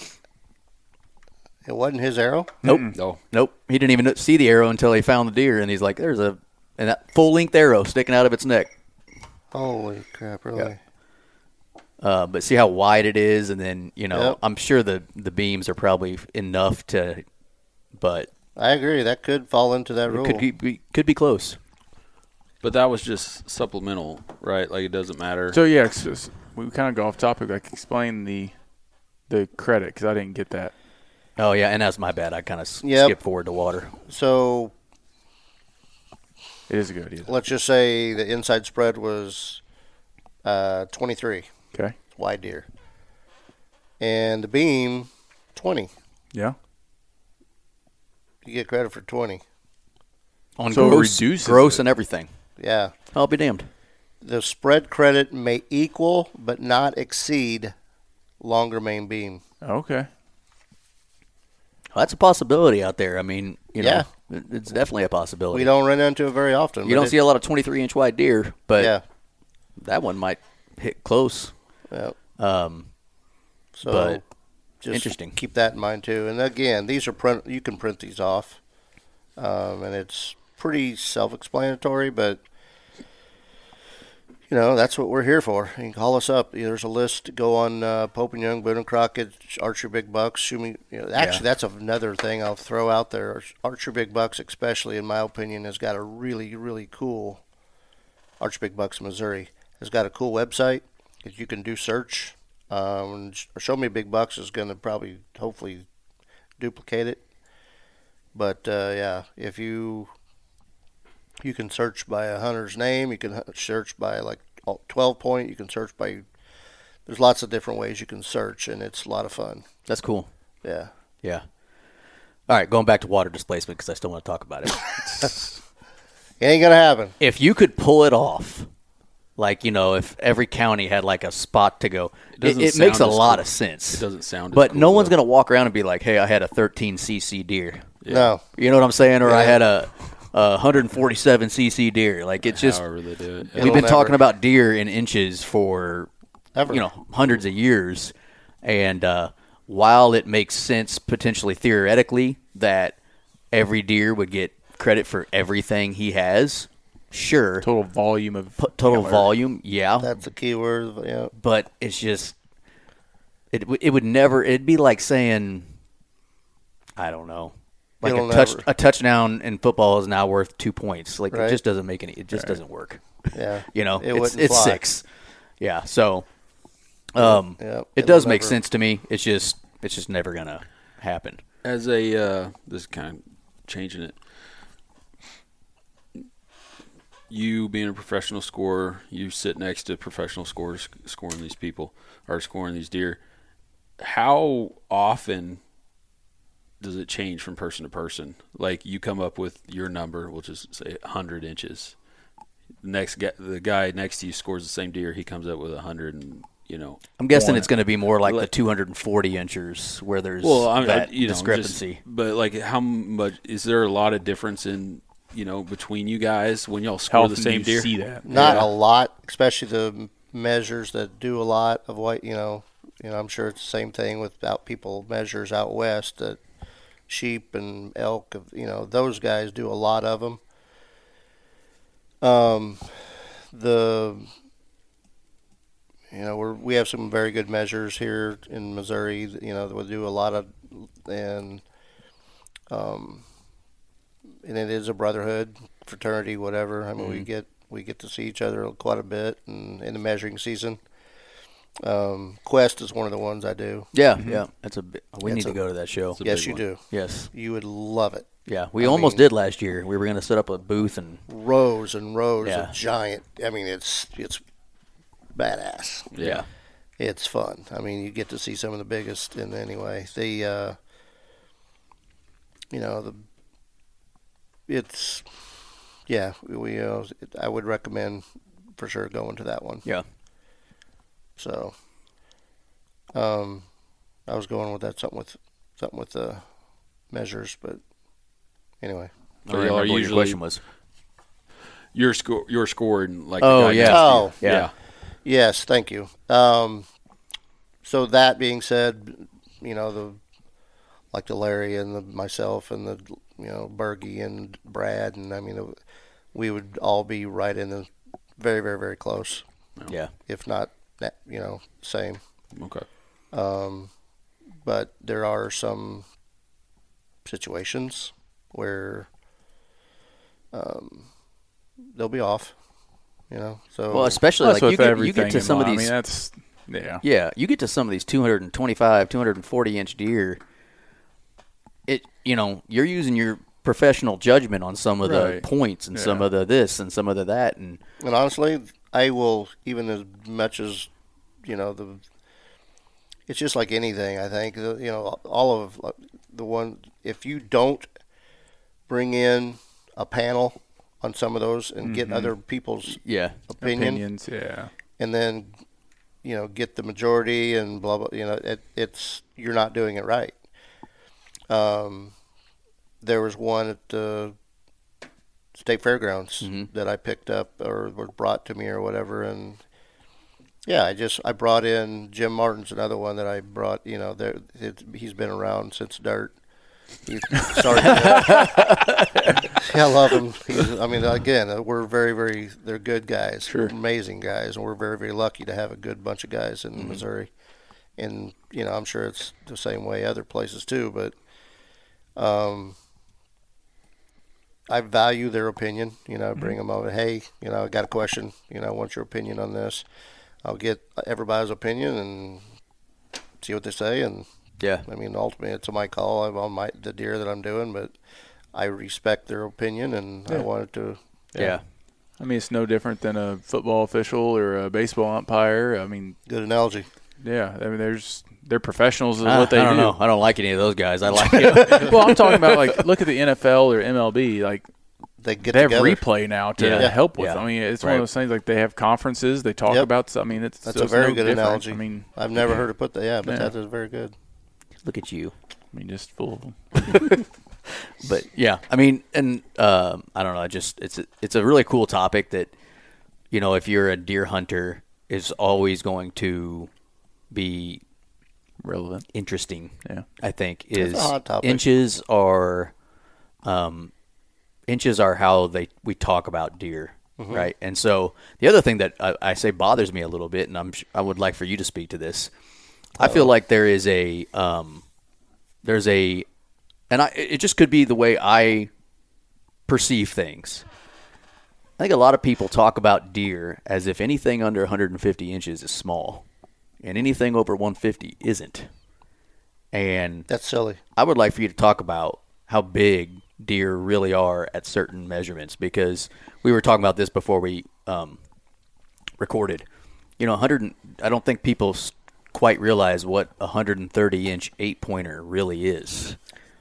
It wasn't his arrow. Nope. No. Nope. He didn't even see the arrow until he found the deer, and he's like, "There's a and that full length arrow sticking out of its neck." Holy crap! Really? Uh, but see how wide it is, and then you know, Yep. I'm sure the the beams are probably enough to, but I agree. That could fall into that it rule. could be- be could be close. But that was just supplemental, right? Like it doesn't matter. So yeah, it's just- we kind of go off topic. Like explain the the credit because I didn't get that. Oh yeah, and that's my bad. I kind of Yep. skipped forward to water. So It is a good idea. let's just say the inside spread was uh, twenty-three Okay. wide deer, and the beam twenty. Yeah. You get credit for twenty. On So it gross, reduces gross it. and everything. Yeah. I'll be damned. The spread credit may equal but not exceed longer main beam. Okay. Well, that's a possibility out there. I mean, you know, Yeah. it- it's definitely a possibility. We don't run into it very often. you but don't it- see a lot of twenty-three inch wide deer, but Yeah. that one might hit close. Yeah. Um, So But just interesting. Keep that in mind too. And again, these are print. You can print these off, um, and it's pretty self-explanatory. But you know that's what we're here for. You can call us up. There's a list. Go on uh, Pope and Young, Boone and Crockett, Archer Big Bucks. Shoot me. You know, actually, Yeah. that's another thing I'll throw out there. Archer Big Bucks, especially in my opinion, has got a really, really cool. Archer Big Bucks, Missouri, has got a cool website that you can do search. Um, Show Me Big Bucks is going to probably, hopefully, duplicate it. But uh, yeah, if you you can search by a hunter's name, you can hu- search by like twelve point, you can search by. There's lots of different ways you can search, and it's a lot of fun. that's cool. Yeah. Yeah. All right, going back to water displacement because I still want to talk about it. It ain't gonna happen. If you could pull it off, like, you know, if every county had like a spot to go, it, doesn't it makes a sound as lot cool. of sense. It doesn't sound as But cool, no one's though. going to walk around and be like, hey, I had a thirteen C C deer. No. You know what I'm saying? Or I Yeah. had a, a one hundred forty-seven C C deer. Like, it's just, However they do it. we've It'll been never- talking about deer in inches for, Ever. you know, hundreds of years. And uh, while it makes sense potentially theoretically that every deer would get credit for everything he has, sure. Total volume of P- total antler. volume, yeah. That's the key word. Yeah. But it's just, it w- it would never. It'd be like saying, I don't know, like It'll a touch never. a touchdown in football is now worth two points. Like Right. it just doesn't make any. It just doesn't work. Yeah. You know, It it's wouldn't it's fly. six. Yeah. So, um, Yeah, it it'll does make never- sense to me. It's just it's just never gonna happen. As a uh, this is kind of changing it. You being a professional scorer, you sit next to professional scorers scoring these people or scoring these deer. How often does it change from person to person? Like you come up with your number, we'll just say one hundred inches. The next guy, the guy next to you scores the same deer. He comes up with one hundred, and you know. I'm guessing one. it's going to be more like, like the two hundred forty inchers where there's well, I mean, that you know, discrepancy. Just, but like, how much is there a lot of difference in you know between you guys when y'all score How the often same do you deer? see that? Not Yeah. a lot, especially the measures that do a lot of what you know. You know, I'm sure it's the same thing without people measures out west that sheep and elk. You know, those guys do a lot of them. Um, the you know we're we have some very good measures here in Missouri. You know, that we do a lot of and um, and it is a brotherhood, fraternity, whatever. I mean, Mm-hmm. we get we get to see each other quite a bit, and in the measuring season. Um, Quest is one of the ones I do. Yeah, yeah. That's a bit, we It's need to a- go to that show. a Yes, big you one. do. Yes. You would love it. Yeah, we I almost mean- did last year. We were going to set up a booth and Rows and rows Yeah. of giant. I mean, it's it's badass. Yeah. It's fun. I mean, you get to see some of the biggest. And anyway, the uh, you know the it's yeah we uh, I would recommend for sure going to that one. yeah. So, um, I was going with that something with something with the measures, but anyway. I So don't y'all are remember what your usually question was. You're score you're scoring like Oh, the guy yeah. next to you. Oh. Yeah. yeah. Yes, thank you. Um, so that being said, you know the like the Larry and the myself and the you know Bergie and Brad and I mean we would all be right in the very very very close, Yeah. if not that you know same. Okay. Um, but there are some situations where um, they'll be off, you know. So Well, especially That's like with you get, you everything get to in some of law. these. I mean, that's yeah. Yeah, you get to some of these two hundred twenty-five, two hundred forty inch deer. It, you know, you're using your professional judgment on some of the Right. points and some Yeah. of the this and some of the that, and and honestly, I will even as much as you know the. It's just like anything. I think The- you know all of the one. If you don't bring in a panel on some of those and get other people's yeah, opinion, Opinions, yeah. and then you know get the majority and blah blah. You know, it, it's you're not doing it right. Um, there was one at the state fairgrounds that I picked up or was brought to me or whatever, and yeah, I just I brought in Jim Martin's another one that I brought. You know, there it, he's been around since dirt. He started. I love him. He's, I mean, again, we're very, very. They're good guys, Sure. amazing guys, and we're very, very lucky to have a good bunch of guys in Missouri. And you know, I'm sure it's the same way other places too. But um, I value their opinion. You know, I bring them over. Hey, you know, I got a question. You know, I want your opinion on this. I'll get everybody's opinion and see what they say. And yeah, I mean, ultimately, it's my call. I'm on my the deer that I'm doing, but I respect their opinion, and I Yeah. wanted to. yeah. I mean, it's no different than a football official or a baseball umpire. I mean, Good analogy. yeah. I mean, there's they're professionals at I, what they I don't do. know. I don't like any of those guys. I like. You know, Well, I'm talking about like look at the N F L or M L B. Like They get they have together. replay now to Yeah. help with. Yeah. I mean, it's one Right. of those things like they have conferences. They talk Yep. about. I mean, it's That's so a it's very no good different. analogy. I mean, I've never heard it put that. Yeah, but Yeah. that is very good. look at you. I mean, just full of them. But yeah, I mean, and um, I don't know. I just it's a, it's a really cool topic that, you know, if you're a deer hunter, is always going to be Relevant. interesting. Yeah. I think is a hot topic. inches are, um, inches are how they we talk about deer, Mm-hmm. right? And so the other thing that I, I say bothers me a little bit, and I'm sh- I would like for you to speak to this. I feel like there is a um, there's a, and I it just could be the way I perceive things. I think a lot of people talk about deer as if anything under one hundred fifty inches is small, and anything over one hundred fifty isn't. And That's silly. I would like for you to talk about how big deer really are at certain measurements, because we were talking about this before we um, recorded. You know, one hundred. and- I don't think people s- quite realize what a one hundred thirty inch eight pointer really is.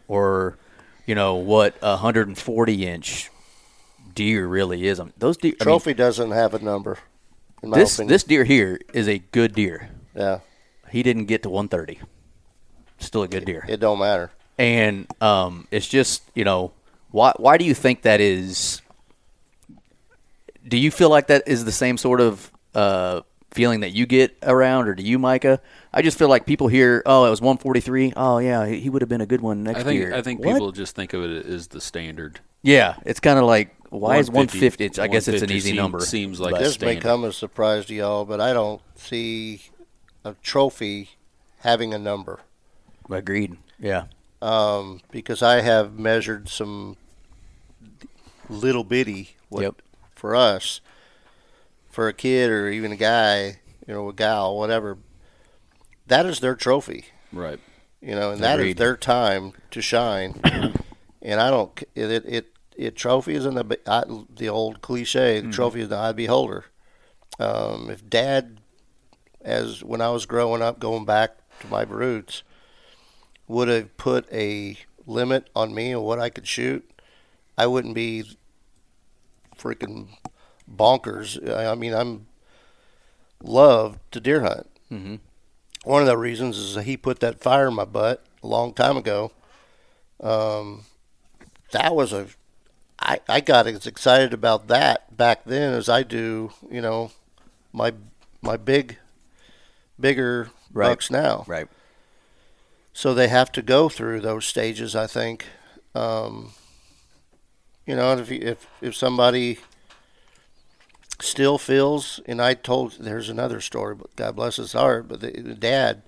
or, you know, what a one hundred forty inch deer really is. I mean, those deer. Trophy I mean, doesn't have a number. In my this opinion. this deer here is a good deer. Yeah. He didn't get to one thirty. Still a good deer. It don't matter. And um, it's just, you know, why why do you think that is? Do you feel like that is the same sort of uh, feeling that you get around, or do you, Micah? I just feel like people hear, oh, it was one forty-three. Oh, yeah, he he would have been a good one next I think year. I think What? people just think of it as the standard. Yeah, it's kind of like, why is one fifty? It's, I guess it's an 150 easy seem- number. Seems like but- a This may standard. come as a surprise to y'all, but I don't see a trophy having a number. Agreed. Yeah. Um, because I have measured some little bitty what, Yep. for us, for a kid or even a guy, you know, a gal, whatever. That is their trophy, Right. you know, and that is Agreed. their time to shine. And I don't, it, it, it, it trophy is in the, I, the old cliche, the trophy is the eye of the beholder. Um, if Dad, as when I was growing up, going back to my roots, would have put a limit on me and what I could shoot, I wouldn't be freaking bonkers. I I mean, I'm loved to deer hunt. Mm-hmm. One of the reasons is that he put that fire in my butt a long time ago. Um, that was a, I, I got as excited about that back then as I do, you know, my my big, bigger Right. bucks now. Right. So they have to go through those stages, I think. Um, you know, if you- if if somebody still feels, and I told, there's another story, but God bless his heart, but the, the dad,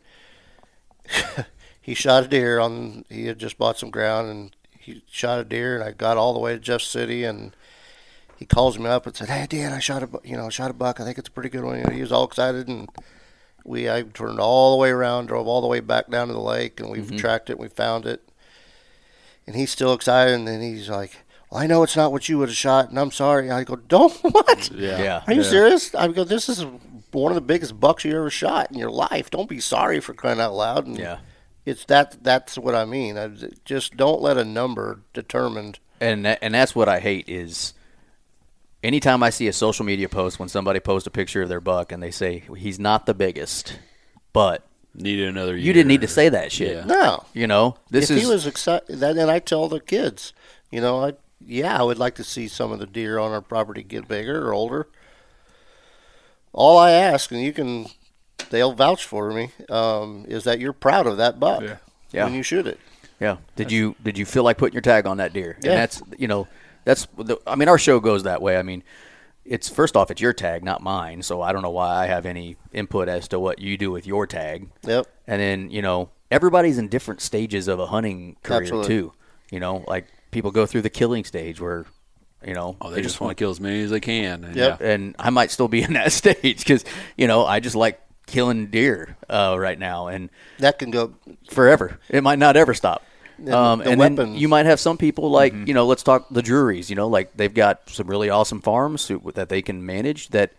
he shot a deer on, he had just bought some ground, and he shot a deer, and I got all the way to Jeff City, and he calls me up and said, "Hey, Dad, I shot a, bu- you know, shot a buck. I think it's a pretty good one." You know, he was all excited, and we, I turned all the way around, drove all the way back down to the lake, and we've Mm-hmm. tracked it, and we found it. And he's still excited, and then he's like, "Well, I know it's not what you would have shot, and I'm sorry." I go, "Don't, what? Yeah. Yeah. Are you Yeah. serious?" I go, "This is one of the biggest bucks you ever shot in your life. Don't be sorry for crying out loud." And Yeah. it's that, that's what I mean. I just don't let a number determined. And that, and that's what I hate is anytime I see a social media post when somebody posts a picture of their buck and they say he's not the biggest, but Needed another year. you didn't need to say that shit. Yeah. No. You know, this if is he was excited, that, and I tell the kids, you know, I yeah, I would like to see some of the deer on our property get bigger or older. All I ask, and you can, they'll vouch for me, um, is that you're proud of that buck Yeah. Yeah. when you shoot it. Yeah. Did you did you feel like putting your tag on that deer? Yeah. And that's you know that's the, I mean our show goes that way. I mean, it's first off it's your tag, not mine. So I don't know why I have any input as to what you do with your tag. Yep. And then you know everybody's in different stages of a hunting career Absolutely. too. You know, like people go through the killing stage where you know Oh, they just want to kill as many as they can. And Yep. yeah. and I might still be in that stage because you know I just like killing deer uh, right now and That can go. forever. It might not ever stop. the- Um, the and then weapons- you might have some people like you know, let's talk the Drury's. You know, like they've got some really awesome farms who- that they can manage. That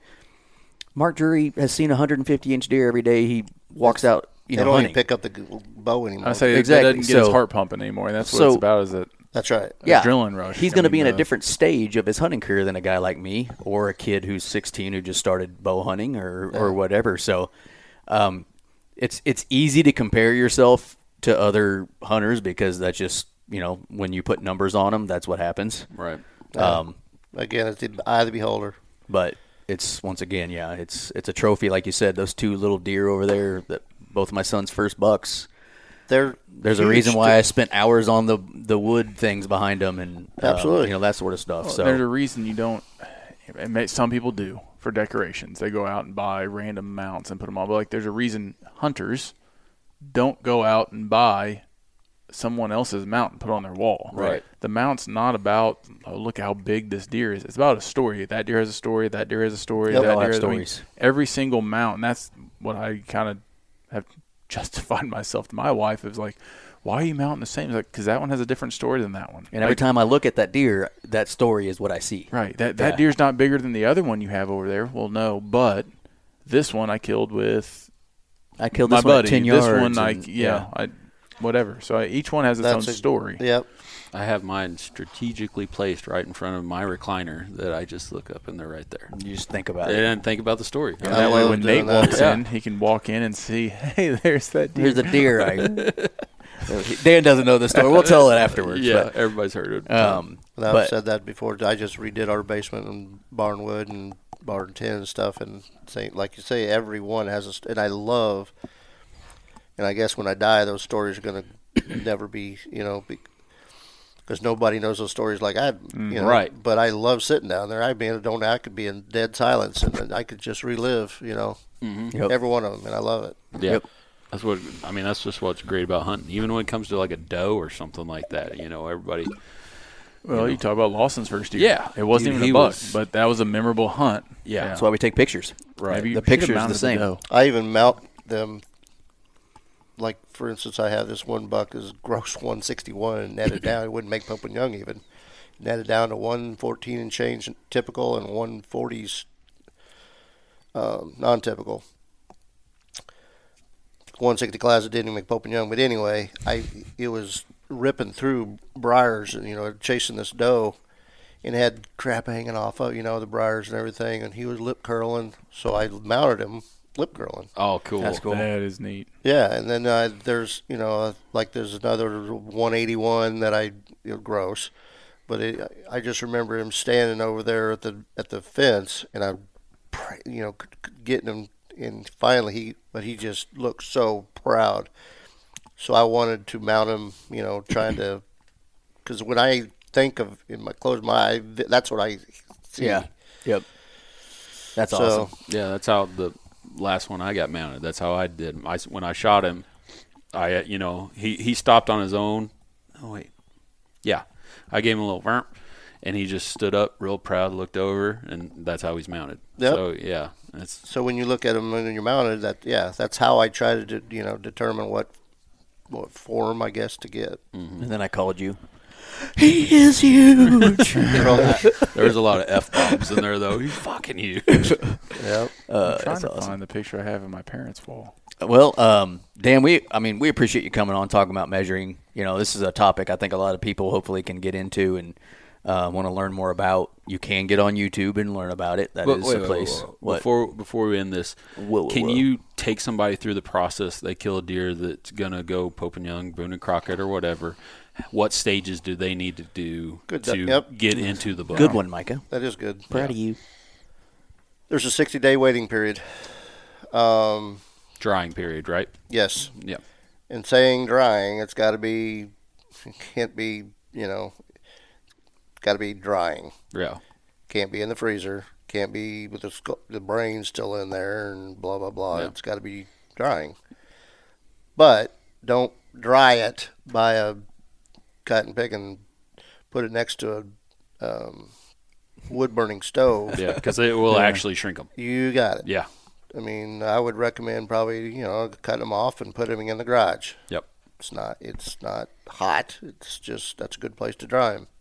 Mark Drury has seen a one hundred fifty inch deer every day. He walks out, you They know, don't hunting. even pick up the g- bow anymore. I say Exactly. it doesn't get his So- heart pumping anymore. And that's what so- it's about. Is that That's right. yeah, adrenaline rush. He's I going to mean, be in a uh, different stage of his hunting career than a guy like me or a kid who's sixteen who just started bow hunting or, or whatever. So, um, it's it's easy to compare yourself to other hunters because that's just you know when you put numbers on them, that's what happens. Right. Um, Again, it's the eye of the beholder. but it's once again, yeah, it's it's a trophy, like you said. Those two little deer over there, that both of my son's first bucks. They're There's a huge reason to- why I spent hours on the the wood things behind them and uh, Absolutely. you know that sort of stuff. Well, so there's a reason you don't. It may, some people do for decorations. They go out and buy random mounts and put them on. But like, there's a reason hunters don't go out and buy someone else's mount and put on their wall. Right. The mount's not about, oh, look how big this deer is. It's about a story. That deer has a story. That deer has a story. Yep. They That all deer have has, I mean, stories. every single mount, and that's what I kind of have justified myself to my wife. It was like, why are you mounting the same? It's like, because that one has a different story than that one. And every Like, time I look at that deer, that story is what I see. Right. That that Yeah. deer's not bigger than the other one you have over there. Well, no, but this one I killed with I killed my this one buddy. at ten this yards. one I and- yeah, I whatever. So each one has its That's own a- story. Yep. I have mine strategically placed right in front of my recliner that I just look up and they're right there. You just think about it. And think about the story. And I that way, love when doing Nate that. walks Yeah. in, he can walk in and see, hey, there's that deer. Here's a deer. I, Dan doesn't know the story. We'll tell it afterwards. Yeah, but, everybody's heard it. um, And I've but said that before. I just redid our basement and barnwood and barn tin and stuff, and say, like you say, every one has a. St- and I love. And I guess when I die, those stories are going to never be, you know, because nobody knows those stories like I, you know. right. But I love sitting down there. I mean, don't. I could be in dead silence, and then I could just relive, you know, Yep. every one of them, and I love it. Yeah. Yep. That's what I mean. That's just what's great about hunting. Even when it comes to like a doe or something like that, you know, everybody. Well, you talk about Lawson's first year. Yeah. It wasn't Dude, even he a buck, was- but that was a memorable hunt. Yeah. that's why we take pictures. Right. Maybe you The should've picture's the mounted same. doe. I even mount them. Like, for instance, I have this one buck is gross one sixty-one and netted down. It wouldn't make Pope and Young even. Netted down to one fourteen and change typical and one forties um, non-typical. one sixty class, it didn't even make Pope and Young. But anyway, I it was ripping through briars and, you know, chasing this doe. And had crap hanging off of, you know, the briars and everything. And he was lip curling. So I mounted him lip curling. Oh, cool. That's cool. That is neat. Yeah, and then uh, there's, you know, uh, like there's another one eighty-one that I, you know, gross, but it, I just remember him standing over there at the at the fence, and I, you know, getting him, and finally he, but he just looked so proud. So I wanted to mount him, you know, trying to, because when I think of in my close my eye, that's what I see. Yeah. Yep. That's So awesome. Yeah, that's how the last one I got mounted. That's how I did. I, when I shot him, I uh, you know he, he stopped on his own. Oh wait, yeah, I gave him a little burp, and he just stood up real proud, looked over, and that's how he's mounted. Yep. So yeah, it's So when you look at them when you're mounted, that yeah, that's how I try to de- you know determine what what form I guess to get. And then I called you. He is huge. there's a lot of f bombs in there though. He's fucking huge. Yeah. Uh, I'm trying that's to awesome. find the picture I have in my parents' wall. Well, um, Dan, we I mean we appreciate you coming on talking about measuring. You know, this is a topic I think a lot of people hopefully can get into and uh, want to learn more about. You can get on YouTube and learn about it. That But is wait, a wait, place. wait, wait. What? Before before we end this, Whoa, whoa, can whoa. you take somebody through the process? They kill a deer that's gonna go Pope and Young, Boone and Crockett, or whatever. What stages do they need to do Good, to yep. get into the book? Good one, Micah. That is good. Proud of you. There's a sixty day waiting period. Um, Drying period, right? yes. Yeah. In saying drying, it's got to be, it can't be, you know, got to be drying. Yeah. Can't be in the freezer. Can't be with the sc- the brain still in there and blah, blah, blah. Yeah. It's got to be drying. But don't dry it by a cut and pick and put it next to a um, wood burning stove. Yeah, because it will Yeah. actually shrink them. You got it. Yeah. I mean, I would recommend probably, you know, cutting them off and put them in the garage. Yep. It's not, it's not hot. It's just, that's a good place to dry them.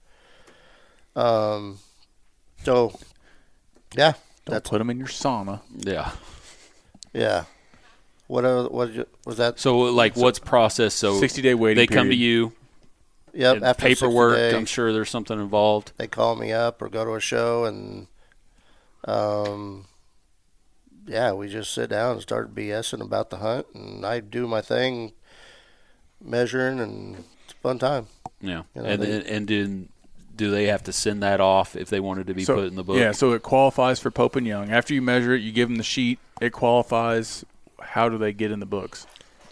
Um, so, yeah, Don't that's, put them in your sauna. Yeah. yeah. What, uh, what did you- was that? So, like, what's processed? So sixty day waiting they come to period. you. Yep. and After paperwork. sixty day, I'm sure there's something involved. they call me up or go to a show and, um, yeah, we just sit down and start BSing about the hunt, and I do my thing, measuring, and it's a fun time. Yeah. You know, and they- then, and then do they have to send that off if they wanted to be So- put in the book? Yeah, so it qualifies for Pope and Young. After you measure it, you give them the sheet. It qualifies. How do they get in the books?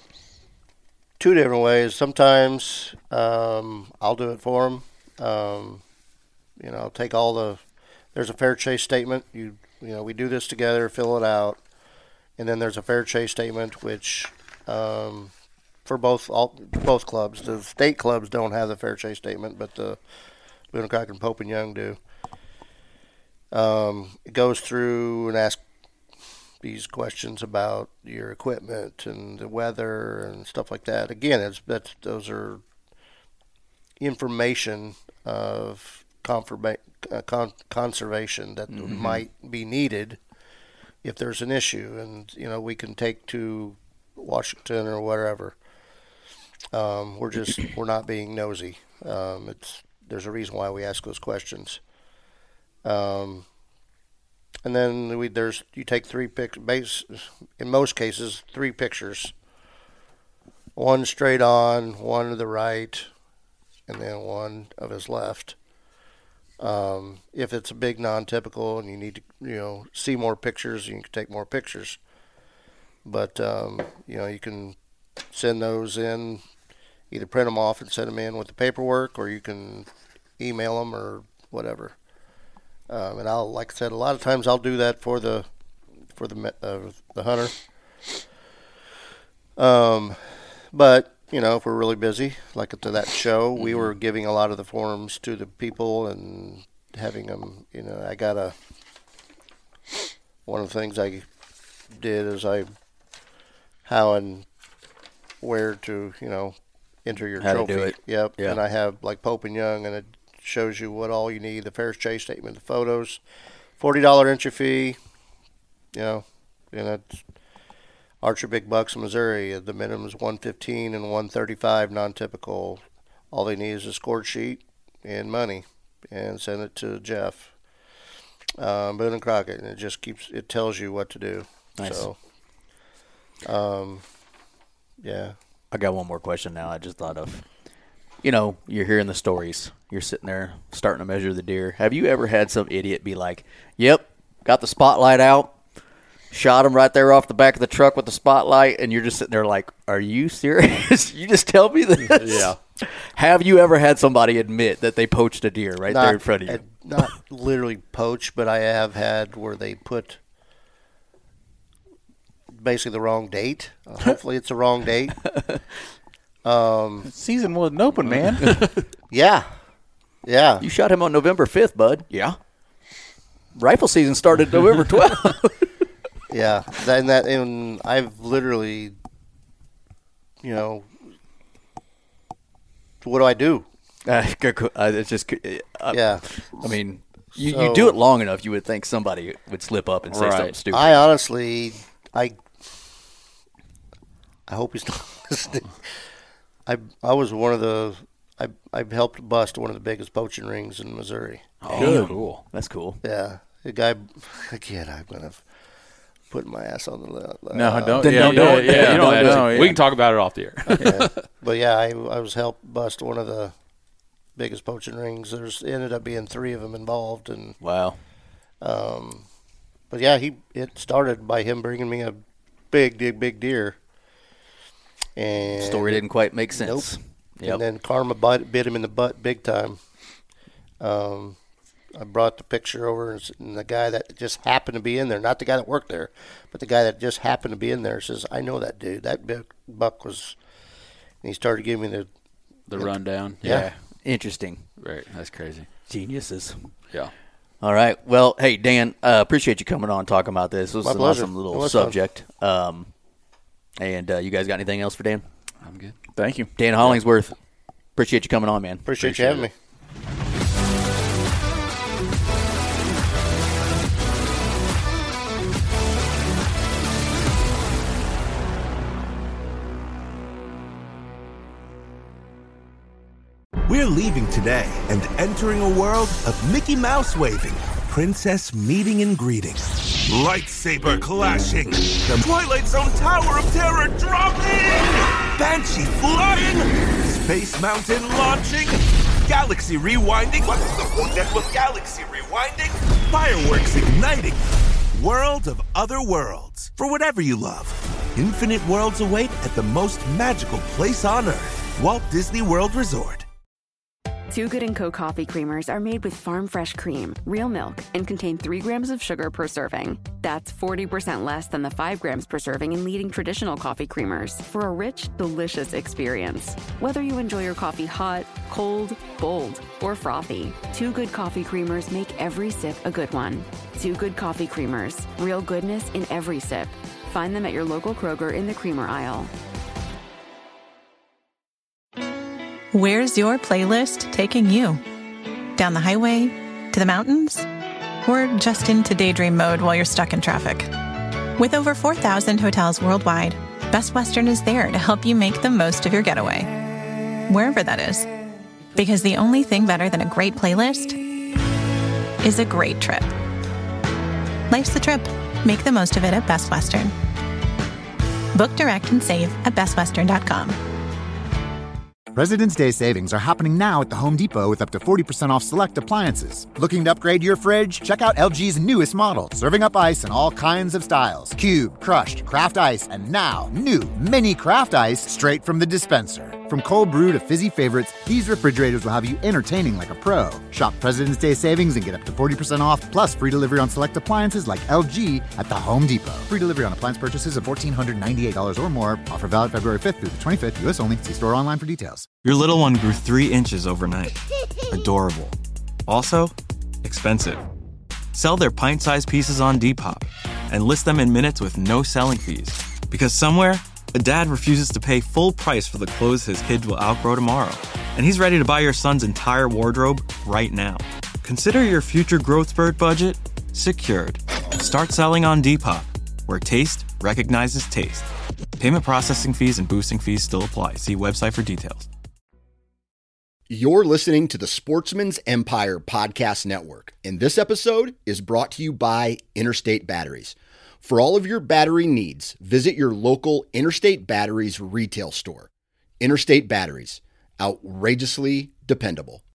Two different ways. Sometimes um, I'll do it for them. Um, you know, I'll take all the. There's a fair chase statement. You you know, we do this together. Fill it out, and then there's a fair chase statement, which um, for both all both clubs. The state clubs don't have the fair chase statement, but the Boone and Crockett and Pope and Young do. Um, it goes through and asks these questions about your equipment and the weather and stuff like that. Again, it's that's those are information of confirma- uh, con- conservation that might be needed if there's an issue, and you know we can take to Washington or whatever. Um, we're just we're not being nosy. Um, it's there's a reason why we ask those questions. Um, and then we there's you take three pic base in most cases three pictures. One straight on, one to the right, and then one of his left. Um, if it's a big non-typical and you need to, you know, see more pictures, you can take more pictures. But, um, you know, you can send those in, either print them off and send them in with the paperwork, or you can email them or whatever. Um, and I'll, like I said, a lot of times I'll do that for the, for the, uh, the hunter. Um, but, you know, if we're really busy, like to that show, we were giving a lot of the forms to the people and having them, you know, I got a, one of the things I did is I, how and where to, you know, enter your How to trophy. do it. Yep. Yeah. And I have like Pope and Young, and it shows you what all you need, the Ferris Chase statement, the photos, forty dollars entry fee, you know, and it's, Archer Big Bucks in Missouri, the minimum is one fifteen and one thirty-five non-typical. All they need is a score sheet and money, and send it to Jeff um, Boone and Crockett, and it just keeps it tells you what to do. Nice. So, um, yeah. I got one more question now. I just thought of, you know, you're hearing the stories. You're sitting there starting to measure the deer. Have you ever had some idiot be like, "Yep, got the spotlight out. Shot him right there off the back of the truck with the spotlight," and you're just sitting there like, "Are you serious? You just tell me this?" Yeah. Have you ever had somebody admit that they poached a deer right Not, there in front of you? uh, Not literally poach, but I have had where they put basically the wrong date. Uh, hopefully it's the wrong date. Um, Season wasn't open, man. yeah. Yeah. You shot him on November fifth, bud. Yeah. Rifle season started November twelfth. Yeah, that, and that, and I've literally, you know, what do I do? Uh, it's just, uh, Yeah, I mean, you, So- you do it long enough, you would think somebody would slip up and say Right. something stupid. I honestly, I, I hope he's not listening. I, I was one of the, I, I helped bust one of the biggest poaching rings in Missouri. Oh, Good. cool. That's cool. Yeah, the guy, again, I'm gonna put my ass on the list. No, don't. Then Yeah, don't do yeah, it. yeah, Yeah, you don't no, have to. no, yeah. We can talk about it off the air. Yeah. But yeah, I, I was helped bust one of the biggest poaching rings. There's ended up being three of them involved, and Wow. um, but yeah, he it started by him bringing me a big, big, big deer. And Story didn't quite make sense. Yep. And then karma bite, bit him in the butt big time. Um, I brought the picture over, and s- and the guy that just happened to be in there, not the guy that worked there, but the guy that just happened to be in there says, "I know that dude. That big buck was." And he started giving me the The rundown. Yeah. Interesting. Right. That's crazy. Geniuses. Yeah. All right. Well, hey, Dan, uh, appreciate you coming on and talking about this. This was My an pleasure. awesome It little was fun. subject. Um, and uh, you guys got anything else for Dan? I'm good. Thank you. Dan Hollingsworth, appreciate you coming on, man. appreciate, Appreciate you having it. me. We're leaving today and entering a world of Mickey Mouse waving, princess meeting and greeting, lightsaber clashing, the Twilight Zone Tower of Terror dropping, Banshee flying, Space Mountain launching, galaxy rewinding. What's the whole deck with galaxy rewinding? Fireworks igniting. World of other worlds. For whatever you love. Infinite worlds await at the most magical place on Earth. Walt Disney World Resort. Two Good and Co. coffee creamers are made with farm fresh cream, real milk, and contain three grams of sugar per serving. That's forty percent less than the five grams per serving in leading traditional coffee creamers for a rich, delicious experience. Whether you enjoy your coffee hot, cold, bold, or frothy, Two Good coffee creamers make every sip a good one. Two Good coffee creamers, real goodness in every sip. Find them at your local Kroger in the creamer aisle. Where's your playlist taking you? Down the highway? To the mountains? Or just into daydream mode while you're stuck in traffic? With over four thousand hotels worldwide, Best Western is there to help you make the most of your getaway, wherever that is. Because the only thing better than a great playlist is a great trip. Life's the trip. Make the most of it at Best Western. Book direct and save at best western dot com. President's Day savings are happening now at the Home Depot with up to forty percent off select appliances. Looking to upgrade your fridge? Check out L G's newest model, serving up ice in all kinds of styles. Cube, crushed, craft ice, and now new mini craft ice straight from the dispenser. From cold brew to fizzy favorites, these refrigerators will have you entertaining like a pro. Shop President's Day savings and get up to forty percent off, plus free delivery on select appliances like L G at the Home Depot. Free delivery on appliance purchases of one thousand four hundred ninety-eight dollars or more. Offer valid February fifth through the twenty-fifth, U S only. See store online for details. Your little one grew three inches overnight. Adorable. Also, expensive. Sell their pint-sized pieces on Depop and list them in minutes with no selling fees. Because somewhere, a dad refuses to pay full price for the clothes his kids will outgrow tomorrow. And he's ready to buy your son's entire wardrobe right now. Consider your future growth spurt budget secured. Start selling on Depop, where taste recognizes taste. Payment processing fees and boosting fees still apply. See website for details. You're listening to the Sportsman's Empire Podcast Network, and this episode is brought to you by Interstate Batteries. For all of your battery needs, visit your local Interstate Batteries retail store. Interstate Batteries, outrageously dependable.